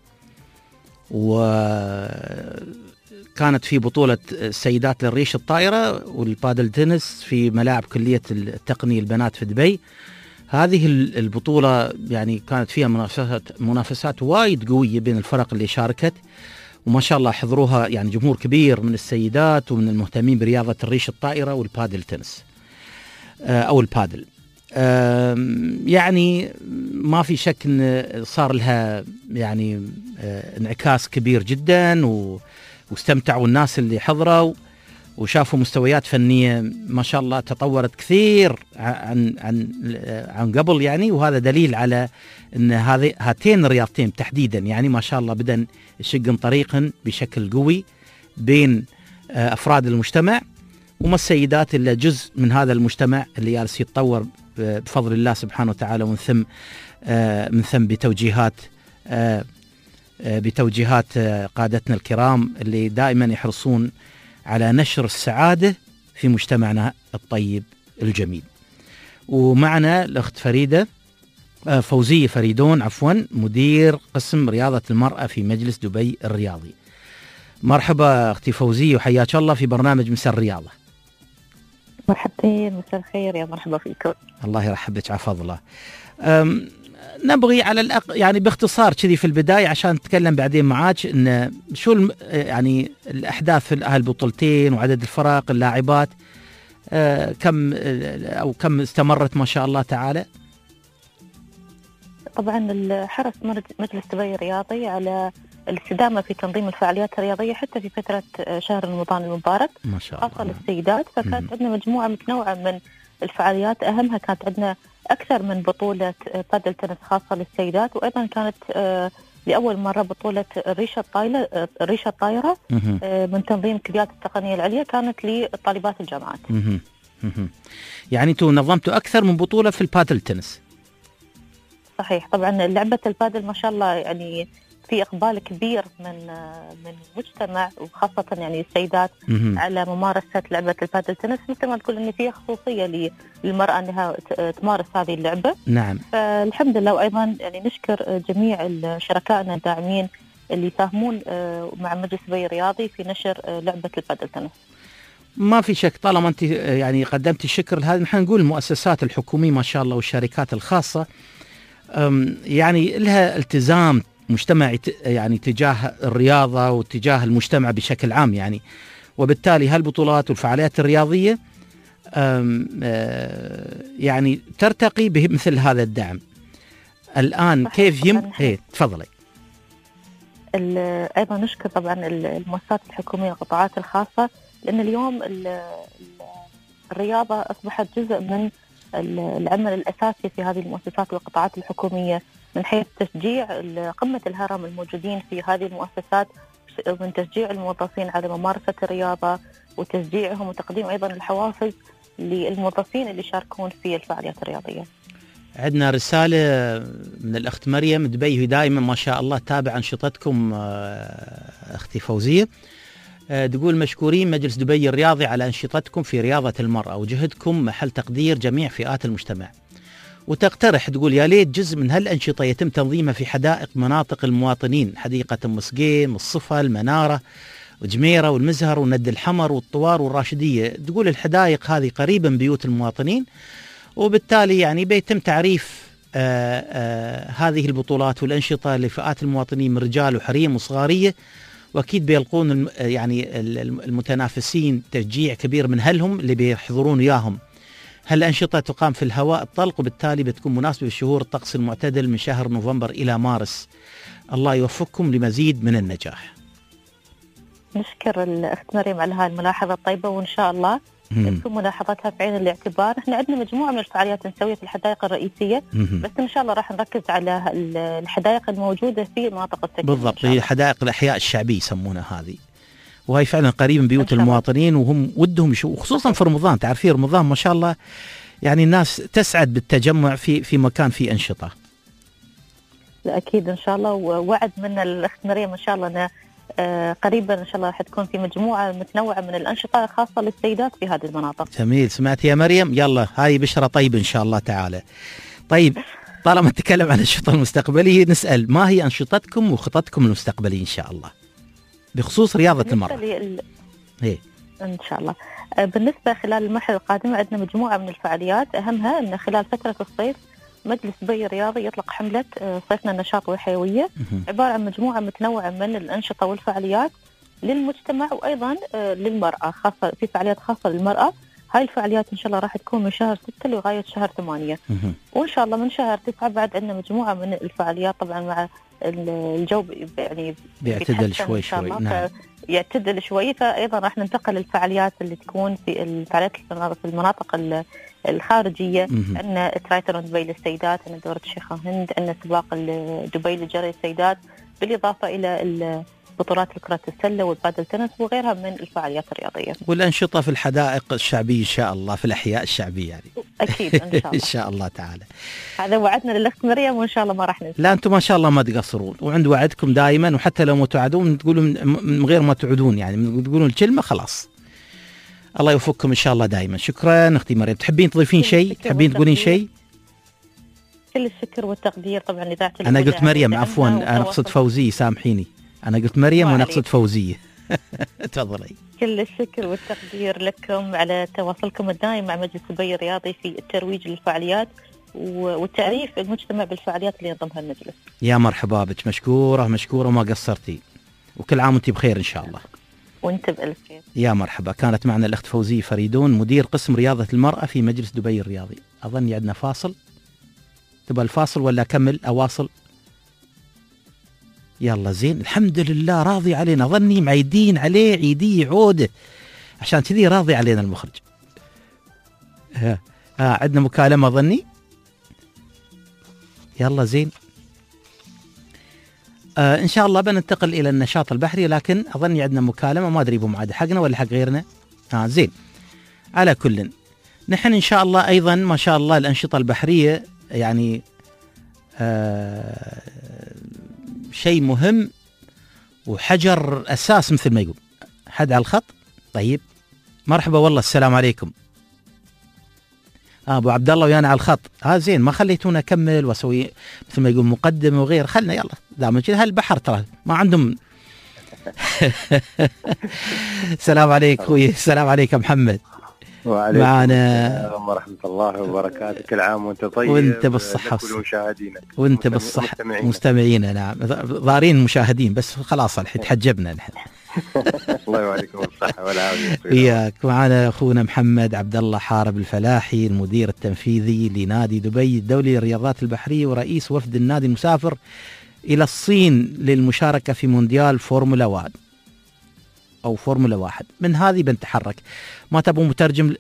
وكانت في بطولة السيدات للريشة الطائرة والبادل تنس في ملاعب كلية التقنية البنات في دبي. هذه البطولة يعني كانت فيها منافسات منافسات وايد قوية بين الفرق اللي شاركت، وما شاء الله حضروها يعني جمهور كبير من السيدات ومن المهتمين برياضة الريش الطائرة والبادل تنس أو البادل. يعني ما في شك أن صار لها يعني انعكاس كبير جدا، واستمتعوا الناس اللي حضروا وشافوا مستويات فنية ما شاء الله تطورت كثير عن عن عن قبل يعني. وهذا دليل على ان هذه هاتين الرياضتين تحديدا يعني ما شاء الله بدن يشقن طريقا بشكل قوي بين افراد المجتمع، وما السيدات الا جزء من هذا المجتمع اللي جالس يتطور بفضل الله سبحانه وتعالى، ومن ثم من ثم بتوجيهات بتوجيهات قادتنا الكرام اللي دائما يحرصون على نشر السعادة في مجتمعنا الطيب الجميل. ومعنا الأخت فريدة فوزية فريدون عفوا مدير قسم رياضة المرأة في مجلس دبي الرياضي. مرحبا أختي فوزية وحياك الله في برنامج مساء الرياضة. مرحبتين، مساء الخير، يا مرحبا فيكم. الله يرحب بك على فضله. نبغي على الأق... يعني باختصار كذي في البداية عشان نتكلم بعدين معاك إن شو الم... يعني الأحداث في هالبطولتين وعدد الفرق اللاعبات آه كم أو كم استمرت ما شاء الله تعالى. طبعا حرص مجلس دبي الرياضي على الاستدامة في تنظيم الفعاليات الرياضية حتى في فترة شهر رمضان المبارك ما شاء الله، خاصة للسيدات. فكانت عندنا مجموعة متنوعة من الفعاليات، أهمها كانت عندنا أكثر من بطولة بادل تنس خاصة للسيدات، وأيضا كانت لأول مرة بطولة الريشة الطايرة الريشة الطايرة من تنظيم كليات التقنية العليا كانت لطالبات الجامعات. يعني أنتم نظمتوا أكثر من بطولة في البادل تنس. صحيح، طبعا لعبة البادل ما شاء الله يعني في إقبال كبير من من المجتمع وخاصة يعني السيدات مم. على ممارسة لعبة البادل تنس، مثل ما تقول إن فيها خصوصية للمرأة أنها تمارس هذه اللعبة. نعم. فالحمد لله، وأيضا يعني نشكر جميع شركائنا الداعمين اللي يساهمون مع مجلس دبي الرياضي في نشر لعبة البادل تنس. ما في شك طالما أنت يعني قدمتي الشكر لهذا، نحن نقول المؤسسات الحكومية ما شاء الله والشركات الخاصة يعني لها التزام مجتمعي يعني تجاه الرياضة وتجاه المجتمع بشكل عام يعني، وبالتالي هالبطولات والفعاليات الرياضية يعني ترتقي بمثل هذا الدعم. الآن كيف يم... ايه تفضلي. أيضا نشكر طبعا المؤسسات الحكومية والقطاعات الخاصة، لأن اليوم الرياضة أصبحت جزء من العمل الأساسي في هذه المؤسسات والقطاعات الحكومية، من حيث تشجيع قمة الهرم الموجودين في هذه المؤسسات، من تشجيع الموظفين على ممارسة الرياضة وتشجيعهم وتقديم أيضا الحوافز للموظفين اللي يشاركون في الفعاليات الرياضية. عندنا رسالة من الأخت مريم دبي، دائما ما شاء الله تابع أنشطتكم أختي فوزية. تقول مشكورين مجلس دبي الرياضي على أنشطتكم في رياضة المرأة وجهدكم محل تقدير جميع فئات المجتمع. وتقترح تقول يا ليت جزء من هالأنشطة يتم تنظيمها في حدائق مناطق المواطنين، حديقة أم سقيم، الصفا، المنارة وجميرة والمزهر وند الحمر والطوار والراشدية. تقول الحدائق هذه قريبة من بيوت المواطنين، وبالتالي يعني بيتم تعريف آآ آآ هذه البطولات والأنشطة لفئات المواطنين من رجال وحريم وصغارية، وأكيد بيلقون يعني المتنافسين تشجيع كبير من أهلهم اللي بيحضرون وياهم. هالأنشطة تقام في الهواء الطلق، وبالتالي بتكون مناسبة لشهور الطقس المعتدل من شهر نوفمبر إلى مارس. الله يوفقكم لمزيد من النجاح. نشكر الأخت مريم على هاي الملاحظة الطيبة، وإن شاء الله تكون ملاحظتها في عين الاعتبار. احنا عندنا مجموعة من الفعاليات نسويها في الحدائق الرئيسية، بس إن شاء الله راح نركز على الحدائق الموجودة في مناطق السكن. بالضبط، هي حدائق الأحياء الشعبية يسمونها هذه، وهي فعلا قريب من بيوت المواطنين وهم ودهم يشوفوا، خصوصا في رمضان. تعرفين رمضان ما شاء الله يعني الناس تسعد بالتجمع في في مكان فيه أنشطة. لا أكيد إن شاء الله، ووعد من الأخت مريم إن شاء الله أنا آه قريبا إن شاء الله راح تكون في مجموعة متنوعة من الأنشطة الخاصة للسيدات في هذه المناطق. جميل، سمعت يا مريم؟ يلا هاي بشرة طيبة إن شاء الله تعالى. طيب طالما نتكلم عن الأنشطة المستقبلية، نسأل ما هي أنشطتكم وخططكم المستقبلية إن شاء الله بخصوص رياضة المرأة؟ ال... إيه؟ إن شاء الله. آه بالنسبة خلال المرحلة القادمة عندنا مجموعة من الفعاليات، أهمها أن خلال فترة الصيف مجلس دبي الرياضي يطلق حملة صيفنا النشاط والحيوية، عبارة عن مجموعة متنوعة من الأنشطة والفعاليات للمجتمع وأيضا للمرأة، خاصة في فعاليات خاصة للمرأة. هاي الفعاليات إن شاء الله راح تكون من شهر ستة لغاية شهر ثمانية، وإن شاء الله من شهر تسعة بعد عندنا مجموعة من الفعاليات، طبعا مع الجو يعني بيعتدل شوي شوي. نعم. يعتدل شوي، فأيضا راح ننتقل للفعاليات اللي تكون في الفعاليات في المناطق الخارجية. عندنا ترايثلون دبي للسيدات، عندنا دورة الشيخة هند، عندنا سباق دبي لجري السيدات، بالإضافة إلى بطولات كرة السلة والبادل تنس وغيرها من الفعاليات الرياضية. والأنشطة في الحدائق الشعبية إن شاء الله، في الأحياء الشعبية يعني. أكيد إن شاء الله. إن شاء الله تعالى. هذا وعدنا للأخت مريم وإن شاء الله ما راح ننسى. لا أنتم ما شاء الله ما تقصرون، وعند وعدكم دائما، وحتى لو ما تعدون تقولون من غير ما تعودون، يعني تقولون الكلمة خلاص. الله يوفقكم إن شاء الله دائما. شكرا أختي مريم. تحبين تضيفين شيء؟ تحبين تقولين شيء؟ كل الشكر والتقدير طبعا لذاعة. أنا قلت مريم، عفوا أنا أقصد فوزية، سامحيني، أنا قلت مريم وأنا أقصد فوزية. تفضلي. كل الشكر والتقدير لكم على تواصلكم الدائم مع مجلس دبي الرياضي في الترويج للفعاليات والتعريف المجتمع بالفعاليات اللي ينظمها المجلس. يا مرحبا بك، مشكورة مشكورة ما قصرتي، وكل عام وانت بخير إن شاء الله. وانت بألف خير. يا مرحبا. كانت معنا الأخت فوزية فريدون، مدير قسم رياضة المرأة في مجلس دبي الرياضي. أظن عندنا فاصل، تبغى الفاصل ولا أكمل أواصل؟ يلا زين، الحمد لله راضي علينا، ظني معيدين عليه عيدية عودة، عشان كذي راضي علينا المخرج. ها ها عندنا مكالمة ظني. يلا زين. آه إن شاء الله بننتقل إلى النشاط البحري، لكن أظني عندنا مكالمة، ما أدري أبو معاد حقنا ولا حق غيرنا. ها آه زين. على كل نحن إن شاء الله أيضا ما شاء الله الأنشطة البحرية يعني آه شيء مهم وحجر أساس مثل ما يقول. حد على الخط؟ طيب مرحبا والله، السلام عليكم. آه أبو عبد الله ويانا على الخط. ها آه زين، ما خليتونا أكمل وأسوي مثل ما يقول مقدمة وغير، خلنا يلا دام كذا. هالبحر ترى ما عندهم. السلام عليك أخوي. السلام عليك محمد. وعليكم معنا السلام ورحمة الله وبركاته. كل عام وانت طيب وانت بالصحة والمشاهدين وانت بالصحة مستمعين. نعم ضارين مشاهدين بس خلاص الحين تحجبنا نحن. الله يوعدكم الصحة والعافية. وياك. معنا أخونا محمد عبد الله حارب الفلاحي، المدير التنفيذي لنادي دبي الدولي للرياضات البحرية ورئيس وفد النادي المسافر إلى الصين للمشاركة في مونديال فورمولا واحد أو فورمولا واحد. من هذه بنتحرك. ما تبغوا مترجم؟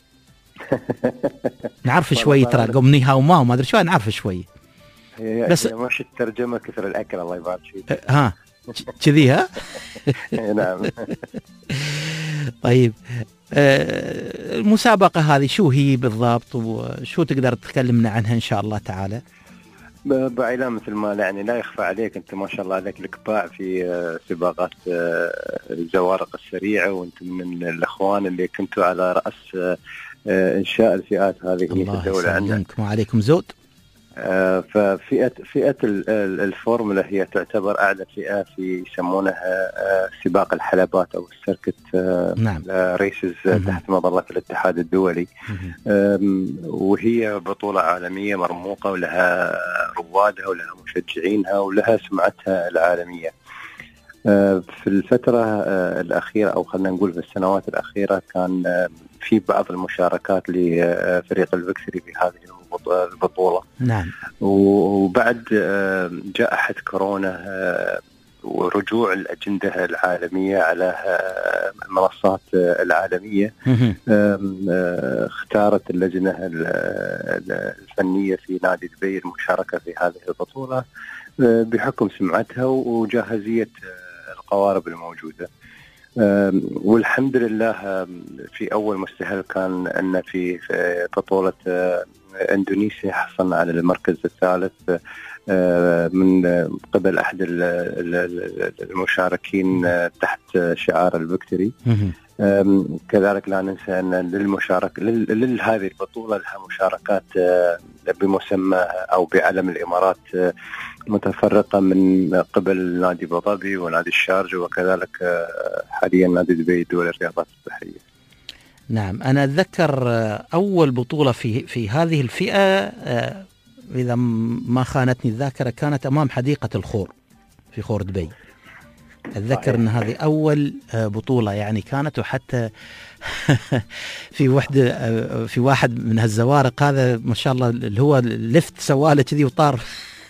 نعرف شوي ترى قمني هاو ما ما أدري شو نعرف شوي. بس مش الترجمة كثر الأكل الله يبارك فيك. ها كذي ها. نعم. طيب المسابقة هذه شو هي بالضبط وشو تقدر تكلمنا عنها إن شاء الله تعالى؟ بعيلان مثل ما يعني لا يخفى عليك أنت ما شاء الله عليك الكباع في سباقات الزوارق السريعة، وأنت من الأخوان اللي كنتوا على رأس إنشاء الفئات هذه في الدولة عندنا. وعليكم زود. ففئة فئة الفورمولا هي تعتبر أعلى فئة في يسمونها سباق الحلبات أو السيركت نعم. ريسز تحت مظلة الاتحاد الدولي. وهي بطولة عالمية مرموقة ولها روادها ولها مشجعينها ولها سمعتها العالمية. في الفترة الأخيرة أو خلينا نقول في السنوات الأخيرة كان في بعض المشاركات لفريق الفيكتوري في هذه البطولة. نعم. وبعد جائحة كورونا ورجوع الأجندة العالمية على المنصات العالمية اختارت اللجنة الفنية في نادي دبي المشاركة في هذه البطولة بحكم سمعتها وجاهزية القوارب الموجودة. والحمد لله في أول مستهل كان أن في بطولة إندونيسيا حصلنا على المركز الثالث من قبل أحد المشاركين تحت شعار الفيكتوري. كذلك لا ننسى أن للمشاركة لهذه البطولة لها مشاركات بمسمى أو بعلم الإمارات متفرقة من قبل نادي أبو ظبي ونادي الشارجة وكذلك حاليا نادي دبي دول الرياضات البحرية. نعم أنا أتذكر أول بطولة في في هذه الفئة إذا ما خانتني الذاكرة كانت أمام حديقة الخور في خور دبي. أتذكر أن هذه أول بطولة يعني كانت، وحتى في وحدة في واحد من هالزوارق هذا ما شاء الله اللي هو الليفت سواله كذي وطار.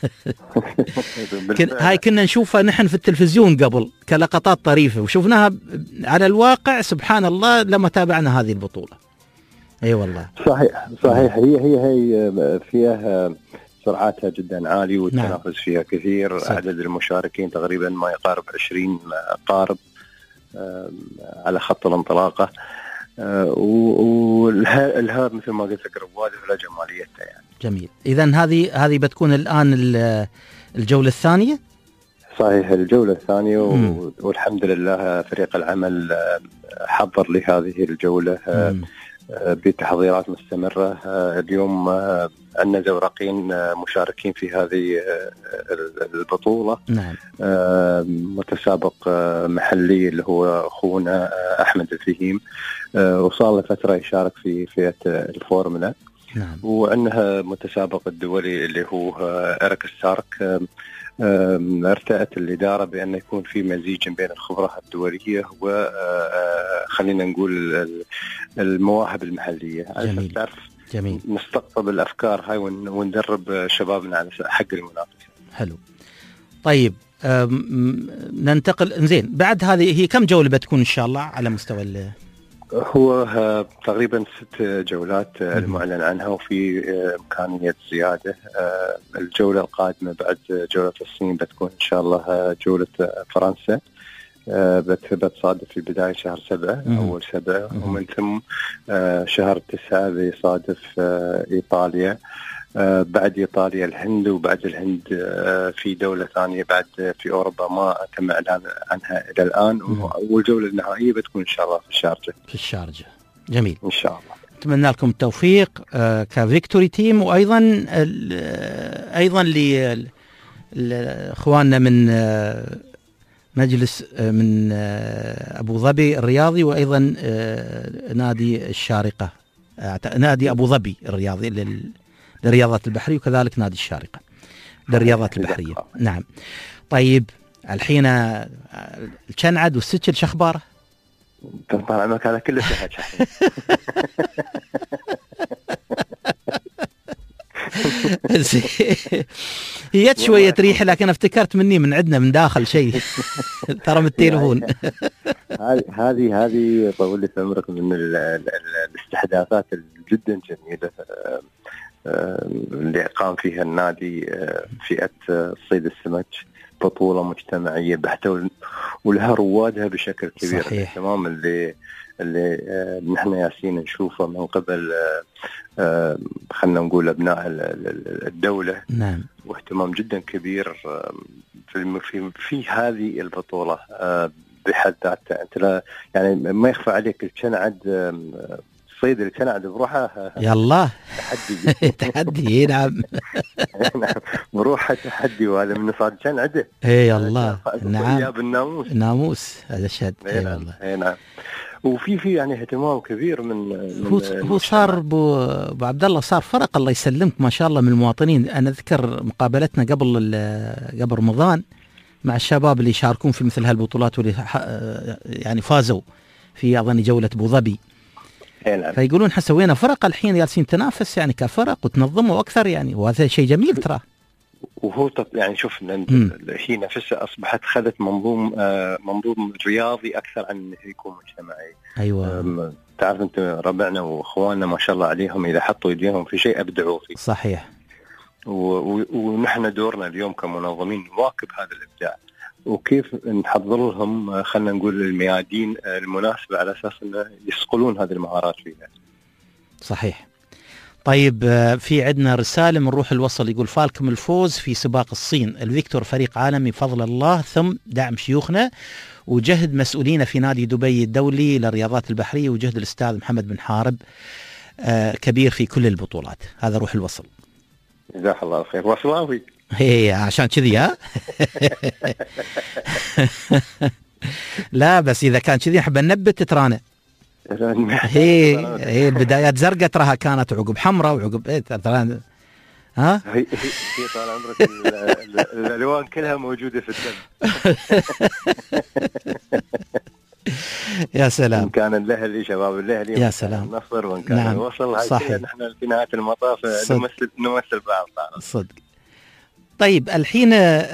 هاي كنا نشوفها نحن في التلفزيون قبل كلقطات طريفة وشوفناها على الواقع سبحان الله لما تابعنا هذه البطولة. أي والله صحيح صحيح. هي هي هي فيها سرعاتها جدا عالية والتنافس نعم. فيها كثير صح. عدد المشاركين تقريبا ما يقارب عشرين قارب على خط الانطلاقة، والها مثل ما قلت لك رواد ولا جماليتها يعني. جميل. إذن هذه هذه بتكون الآن الجولة الثانية. صحيح الجولة الثانية و... والحمد لله فريق العمل حضر لهذه الجولة مم. بتحضيرات مستمرة. اليوم عندنا زورقين مشاركين في هذه البطولة. نعم. متسابق محلي اللي هو أخونا أحمد الفهيم وصار له فترة يشارك في فئة الفورمولا. نعم. وعندها متسابق الدولي اللي هو إريك ستارك. ارتأت الإدارة بأن يكون في مزيج بين الخبرة الدولية وخلينا نقول المواهب المحلية. جميل. تعرف جميل. نستقطب الأفكار هاي وندرب شبابنا على حق المنافسة. حلو. طيب ننتقل إنزين بعد هذه هي كم جولة بتكون إن شاء الله على مستوى ال هو تقريبا ست جولات المعلن عنها وفي إمكانية زيادة. الجولة القادمة بعد جولة الصين بتكون إن شاء الله جولة فرنسا بتصادف في بداية شهر سبعة أول سبعة ومن ثم شهر تسعة بيصادف إيطاليا، بعد إيطاليا الهند، وبعد الهند في دولة ثانية بعد في أوروبا ما تم إعلان عنها إلى الآن. والجولة النهائية بتكون إن شاء الله في الشارجة. في الشارجة. جميل. إن شاء الله. أتمنى لكم التوفيق كفيكتوري تيم، وأيضا أيضا لإخواننا من مجلس من أبو ظبي الرياضي، وأيضا نادي الشارقة نادي أبو ظبي الرياضي للرياضات البحرية، وكذلك نادي الشارقة للرياضات البحرية. نعم. طيب الحين الشنعد والسجل شخباره؟ طبعا المكان كله سهل شحن. هي شوية ريحة لكن افتكرت مني من عندنا من داخل شيء ترى من التليفون. هذه هذه هذه طول لي عمرك من ال ال الاستحداثات جدا جميلة اللي قام فيها النادي فئة صيد السمك، بطولة مجتمعية بحتة ولها روادها بشكل كبير. صحيح. تمام. اللي اللي نحن ياسين نشوفه من قبل خلنا نقول أبناء الدولة. نعم. واهتمام جدا كبير في في, في هذه البطولة بحد ذاتها. أنت لا يعني ما يخفى عليك الكنعد، الصيد اللي كنعد بروحه يلا تحدي تحدي. نعم بروحه تحدي، وهذا من صاد كنعده. اي الله. نعم. بالناموس ناموس هذا شد. اي والله. اي نعم. وفي في يعني اهتمام كبير من, من هو هو صار ابو ابو عبد الله صار فرق الله يسلمك ما شاء الله من المواطنين. انا اذكر مقابلتنا قبل قبل رمضان مع الشباب اللي يشاركون في مثل هالبطولات واللي يعني فازوا في اظن جوله ابو ظبي. نعم. فيقولون احنا سوينا فرق الحين جالسين تنافس يعني كفرق وتنظموا اكثر يعني، وهذا شيء جميل ترى. وهو طب يعني شوف هي نفسها اصبحت خذت منظوم آه منظوم رياضي اكثر عن انه يكون مجتمعي. ايوه. تعرف انت ربعنا واخواننا ما شاء الله عليهم اذا حطوا ايديهم في شيء ابدعوا فيه. صحيح. ونحن دورنا اليوم كمنظمين نواكب هذا الابداع، وكيف نحضر لهم خلنا نقول الميادين المناسبة على أساس أنه يصقلون هذه المهارات فيها. صحيح. طيب في عندنا رسالة من روح الوصل يقول فالكم الفوز في سباق الصين، الفيكتور فريق عالمي بفضل الله ثم دعم شيوخنا وجهد مسؤولين في نادي دبي الدولي للرياضات البحرية وجهد الأستاذ محمد بن حارب كبير في كل البطولات. هذا روح الوصل. جزاك الله خير. وصلاوي هي عشان كذي ها. لا بس إذا كان كذي نحب ننبت ترانا. هي هي البدايات زرقاء تراها كانت عقب حمراء وعقب ايه ترانا. ها هي هي طال عمرك الالوان كلها موجوده في الدم. يا سلام. إن كان الاهلي شباب الاهلي يا سلام النصر وان كان نعم. الوصل. صحيح. نحن في نهايه المطاف نمثل نمثل بعض صدق. طيب الحين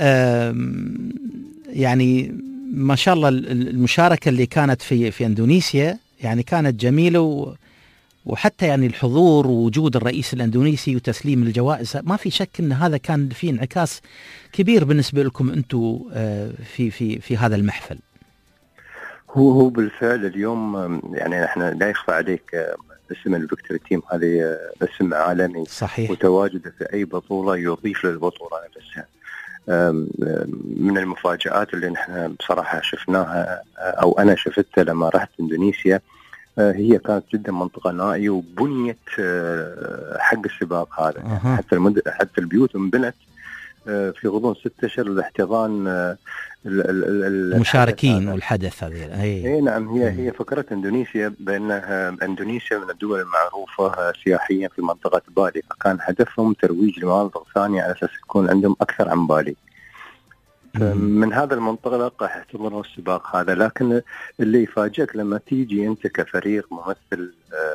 يعني ما شاء الله المشاركة اللي كانت في في اندونيسيا يعني كانت جميلة، وحتى يعني الحضور ووجود الرئيس الاندونيسي وتسليم الجوائز ما في شك ان هذا كان فيه انعكاس كبير بالنسبة لكم انتم في في في هذا المحفل. هو هو بالفعل اليوم يعني احنا لا يخفى عليك اسم الفيكتوري تيم هذه اسم عالمي. صحيح. وتواجده في اي بطولة يضيف للبطولة نفسها. من المفاجآت اللي نحن بصراحة شفناها أو أنا شفتها لما رحت إندونيسيا، هي كانت جدا منطقة نائية وبنيت حق السباق هذا. أه. حتى المد... حتى البيوت انبنت في غضون ستة أشهر لاحتضان المشاركين والحدث هذا. هي نعم. هي هي فكرة إندونيسيا بأنها إندونيسيا من الدول المعروفة سياحيا في منطقة بالي، فكان هدفهم ترويج لمناطق ثانية على أساس يكون عندهم أكثر عن بالي. من هذا المنطلق احتضنوا السباق هذا. لكن اللي يفاجئك لما تيجي أنت كفريق ممثل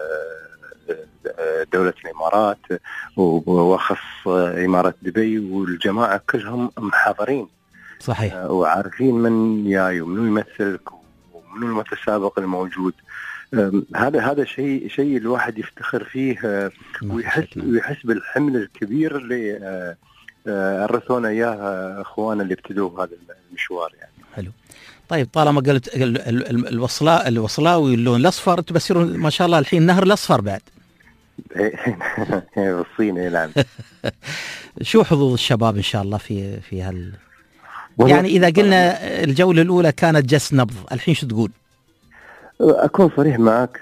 دولة الإمارات وأخص إمارة دبي والجماعة كلهم محاضرين. صحيح. وعارفين من جاي ومنو يمثلك ومنو المتسابق الموجود. هذا هذا شيء شيء الواحد يفتخر فيه ويحس ويحس بالحمل الكبير اللي ورثونا اياه اخواننا اللي ابتدوا هذا المشوار يعني. حلو. طيب طالما قلت الوصلا الوصلاوي اللون الاصفر تبصرون ما شاء الله الحين نهر الاصفر بعد. بالصين. نعم. شو حظوظ الشباب ان شاء الله في في هال يعني اذا قلنا الجوله الاولى كانت جس نبض، الحين شو تقول؟ اكون صريح معك،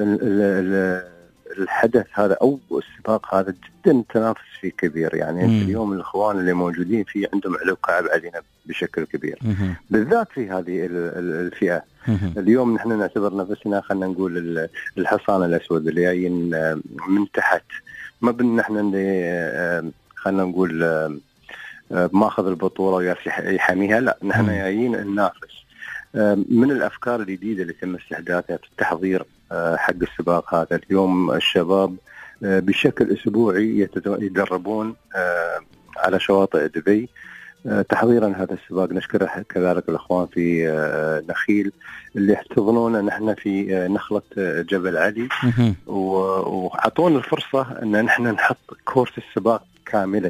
الحدث هذا او السباق هذا جدا تنافس فيه كبير يعني. انت اليوم الاخوان اللي موجودين فيه عندهم علو كعب علينا بشكل كبير مم. بالذات في هذه الفئه. مم. اليوم نحن نعتبر نفسنا خلينا نقول الحصان الاسود اللي جايين من تحت، ما بن نحن اللي خلينا نقول ماخذ البطوله ويحميها، لا نحن جايين ننافس. من الافكار الجديده اللي تم استحداثها في التحضير حق السباق هذا اليوم الشباب بشكل أسبوعي يتدربون على شواطئ دبي تحضيرا هذا السباق. نشكر كذلك الأخوان في نخيل اللي يحتضنونا نحن في نخلة جبل علي وعطونا الفرصة أن نحن نحط كورس السباق كاملة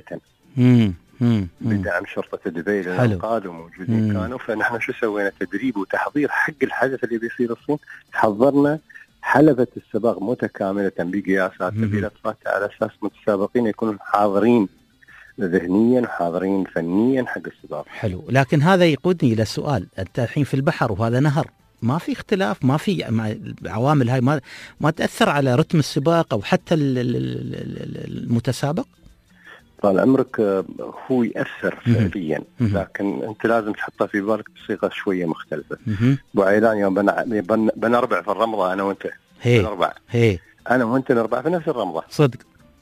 بدعم شرطة دبي للأنقاذ وموجودين كانوا. فنحن شو سوينا؟ تدريب وتحضير حق الحدث اللي بيصير الصين. حضرنا حلبة السباق متكاملة بقياسات بلطفات على أساس متسابقين يكونوا حاضرين ذهنيا وحاضرين فنيا حق السباق. حلو. لكن هذا يقودني إلى سؤال، أنت الحين في البحر وهذا نهر، ما في اختلاف، ما في العوامل هاي ما ما تأثر على رتم السباق أو حتى المتسابق؟ طال عمرك هو يأثر فعليا، لكن أنت لازم تحطها في بالك بصيغة شوية مختلفة. أبو عيلان يوم بن بنربع في الرمضة أنا وأنت، بنربع أنا وأنت نربع في نفس الرمضة. صدق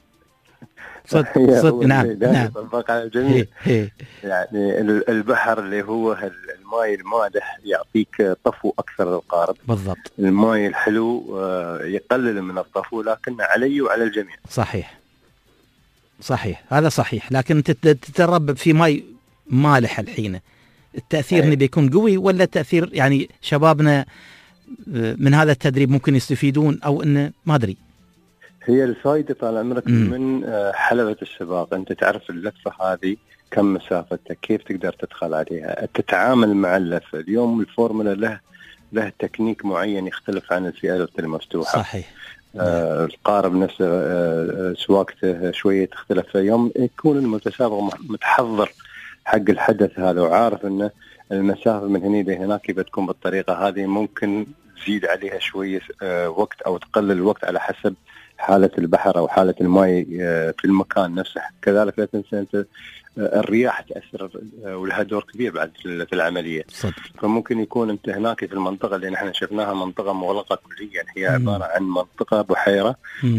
صدق صدق. نعم نعم. طبق على الجميع. يعني البحر اللي هو الماء المالح يعطيك طفو أكثر للقارب. بالضبط. الماء الحلو يقلل من الطفو، لكن علي وعلى الجميع. صحيح صحيح، هذا صحيح. لكن انت تتدرب في ماء مالح الحين، التأثير نبي يكون قوي ولا تأثير يعني شبابنا من هذا التدريب ممكن يستفيدون أو إنه ما أدري؟ هي الفائدة طال عمرك من حلبة السباق. أنت تعرف اللفة هذه كم مسافتها، كيف تقدر تدخل عليها، تتعامل مع اللفة. اليوم الفورمولا له له تكنيك معين يختلف عن الفئات المفتوحة. صحيح. آه القارب نفسه آه سواقته شوية تختلف. يوم يكون المتسابق متحضر حق الحدث هذا وعارف أن المسافة من هنا لهناك بتكون بالطريقة هذه، ممكن تزيد عليها شوية آه وقت أو تقلل الوقت على حسب حالة البحر أو حالة الماء آه في المكان نفسه. كذلك لا تنسى أنت الرياح تأثر ولها دور كبير بعد في العملية. صدق. فممكن يكون أنت هناك في المنطقة اللي نحن شفناها منطقة مغلقة كليا، هي عبارة عن منطقة بحيرة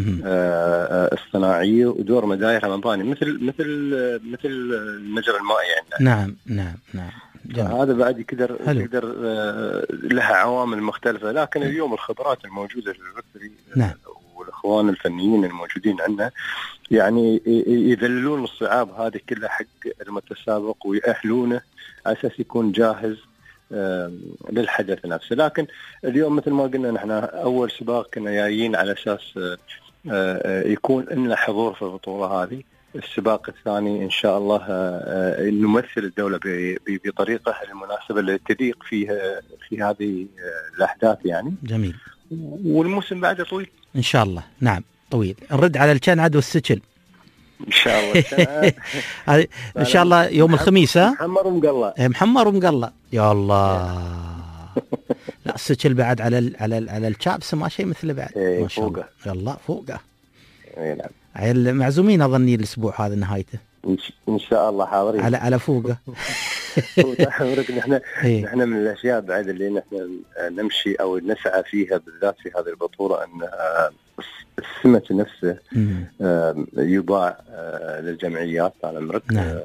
اصطناعية ودور مداير مباني مثل مثل مثل المجرى المائي عندنا. نعم نعم نعم. هذا بعد يقدر يقدر لها عوامل مختلفة، لكن اليوم الخبرات الموجودة في الرفري نعم. والإخوان الفنيين الموجودين عندنا يعني يذللون الصعاب هذه كلها حق المتسابق ويأهلونه على أساس يكون جاهز للحدث نفسه. لكن اليوم مثل ما قلنا نحن أول سباق كنا جايين على أساس يكون لنا حضور في البطولة هذه. السباق الثاني إن شاء الله نمثل الدولة بطريقة المناسبة اللي تليق فيها في هذه الأحداث يعني. جميل. والموسم بعده طويل إن شاء الله. نعم طويل. نرد على الكنعد والسجل إن شاء الله. إن شاء الله يوم الخميس. ها محمر ومقلع. محمر ومقلع يا الله. لا السجل بعد على ال على ال على الشابس ما شيء مثله بعد. ما شاء الله. يلا فوقه. اي نعم. عيل معزومين أظني الأسبوع هذا نهايته. إن شاء الله حاضرين. على على فوقه. نحن نحن من الأشياء بعد اللي نحن نمشي أو نسعى فيها بالذات في هذه البطولة أن السمك نفسه يباع للجمعيات على عمرك. نعم.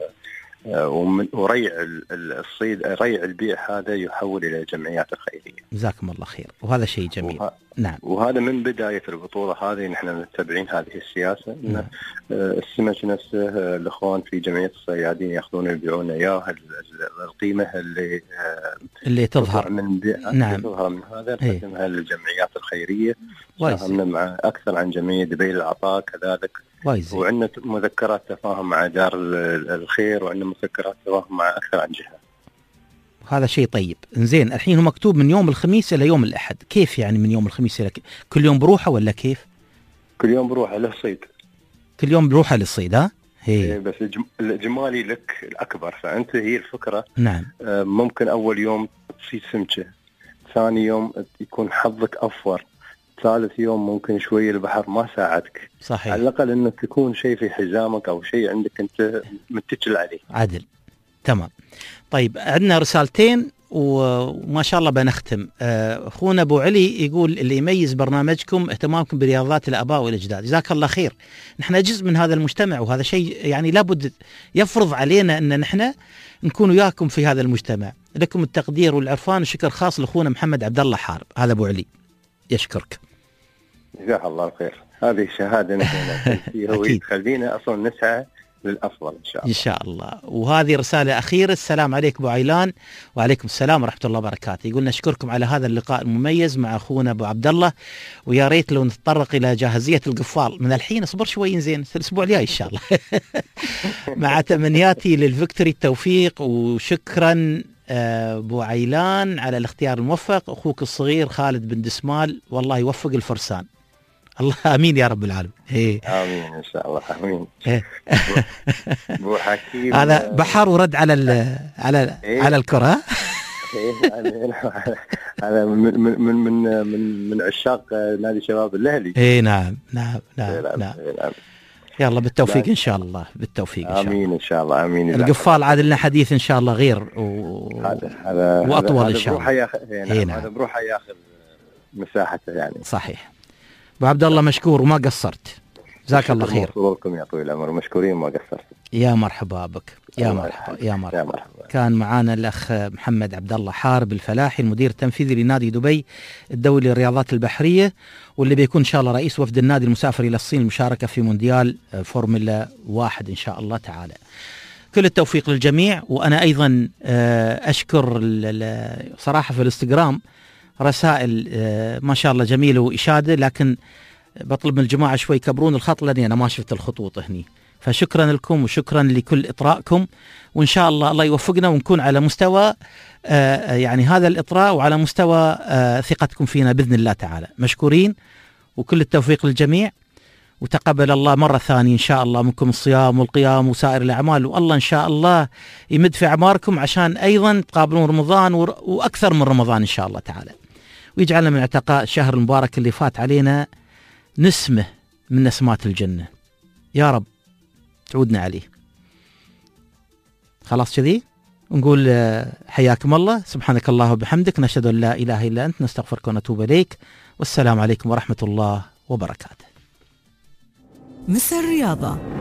وريع الصيد ريع البيع هذا يحول إلى الجمعيات الخيرية. جزاكم الله خير وهذا شيء جميل. وه... نعم. وهذا من بداية البطولة هذه نحن متبعين هذه السياسة. نعم. السمك نفسه الأخوان في جمعية الصيادين يأخذون يبيعون إياه القيمة اللي اللي تظهر من بيع. نعم. تظهر من هذا نقدمها للجمعيات الخيرية. ساهمنا مع أكثر عن جمعية دبي للعطاء كذلك. وايزي. وعندنا مذكرات تفاهم مع دار الخير وعندنا مذكرات تفاهم مع أكثر عن جهة. هذا شيء طيب. إنزين الحين هو مكتوب من يوم الخميس إلى يوم الأحد، كيف يعني من يوم الخميس إلى كل يوم بروحه ولا كيف؟ كل يوم بروحه للصيد. كل يوم بروحه للصيد. ها؟ هي. بس الجمالي لك الأكبر، فأنت هي الفكرة. نعم. ممكن أول يوم تصيد سمكة، ثاني يوم يكون حظك أوفر، ثالث يوم ممكن شوية البحر ما ساعدك. صحيح. على الأقل إنك تكون شيء في حزامك أو شيء عندك أنت متكل عليه. عدل. تمام. طيب عندنا رسالتين وما شاء الله بنختم. أخونا أبو علي يقول اللي يميز برنامجكم اهتمامكم برياضات الآباء والأجداد. جزاك الله خير. نحن جزء من هذا المجتمع وهذا شيء يعني لابد يفرض علينا أن نحن نكون وياكم في هذا المجتمع. لكم التقدير والعرفان وشكر خاص لأخونا محمد عبد الله حارب. هذا أبو علي يشكرك. جزاك الله خير. هذه شهادة نحن فيها ويخلينا أصلا نسعى للأفضل إن شاء الله. إن شاء الله. وهذه رسالة أخيرة. السلام عليكم أبو عيلان. وعليكم السلام ورحمة الله وبركاته. يقول نشكركم على هذا اللقاء المميز مع أخونا أبو عبد الله، ويا ريت لو نتطرق إلى جاهزية القفال من الحين. اصبر شوي زين الأسبوع الجاي إن شاء الله. مع تمنياتي للفيكتوري التوفيق. وشكرا أبو عيلان على الاختيار الموفق. أخوك الصغير خالد بن دسمال، والله يوفق الفرسان. الله امين يا رب العالمين. إيه. امين ان شاء الله. امين. إيه. ابو حكيم هذا بحر ورد على ال على إيه؟ على الكره. هذا من من من من من عشاق نادي شباب الاهلي. اي نعم نعم نعم نعم. يلا بالتوفيق ان شاء الله. بالتوفيق ان شاء الله. امين ان شاء الله. امين. القفال عاد لنا حديث ان شاء الله غير و... هذا هذا واطول ان شاء الله. يعني هذا بروحه ياخذ مساحته يعني. صحيح. ابو عبد الله مشكور وما قصرت. جزاك الله خير. وصولكم يا طويل العمر، مشكورين ما قصرت. يا مرحبا بك. يا مرحبا يا مرحبا, يا مرحبا. كان معانا الأخ محمد عبد الله حارب الفلاحي، المدير التنفيذي لنادي دبي الدولي للرياضات البحرية، واللي بيكون إن شاء الله رئيس وفد النادي المسافر إلى الصين المشاركة في مونديال فورمولا واحد إن شاء الله تعالى. كل التوفيق للجميع. وأنا أيضا أشكر صراحة في الانستغرام رسائل ما شاء الله جميلة وإشادة، لكن بطلب من الجماعة شوي كبرون الخط لأني أنا ما شفت الخطوط هني. فشكرا لكم وشكرا لكل إطراءكم، وإن شاء الله الله يوفقنا ونكون على مستوى آه يعني هذا الإطراء وعلى مستوى آه ثقتكم فينا بإذن الله تعالى. مشكورين وكل التوفيق للجميع، وتقبل الله مرة ثانية إن شاء الله منكم الصيام والقيام وسائر الأعمال، والله إن شاء الله يمد في أعماركم عشان أيضا تقابلون رمضان وأكثر من رمضان إن شاء الله تعالى، ويجعلنا من اعتقاء الشهر المبارك اللي فات علينا نسمة من نسمات الجنة يا رب تعودنا عليه. خلاص كذي نقول حياكم الله، سبحانك الله وبحمدك، نشهد أن لا إله إلا أنت، نستغفرك ونتوب إليك، والسلام عليكم ورحمة الله وبركاته. مسا الرياضة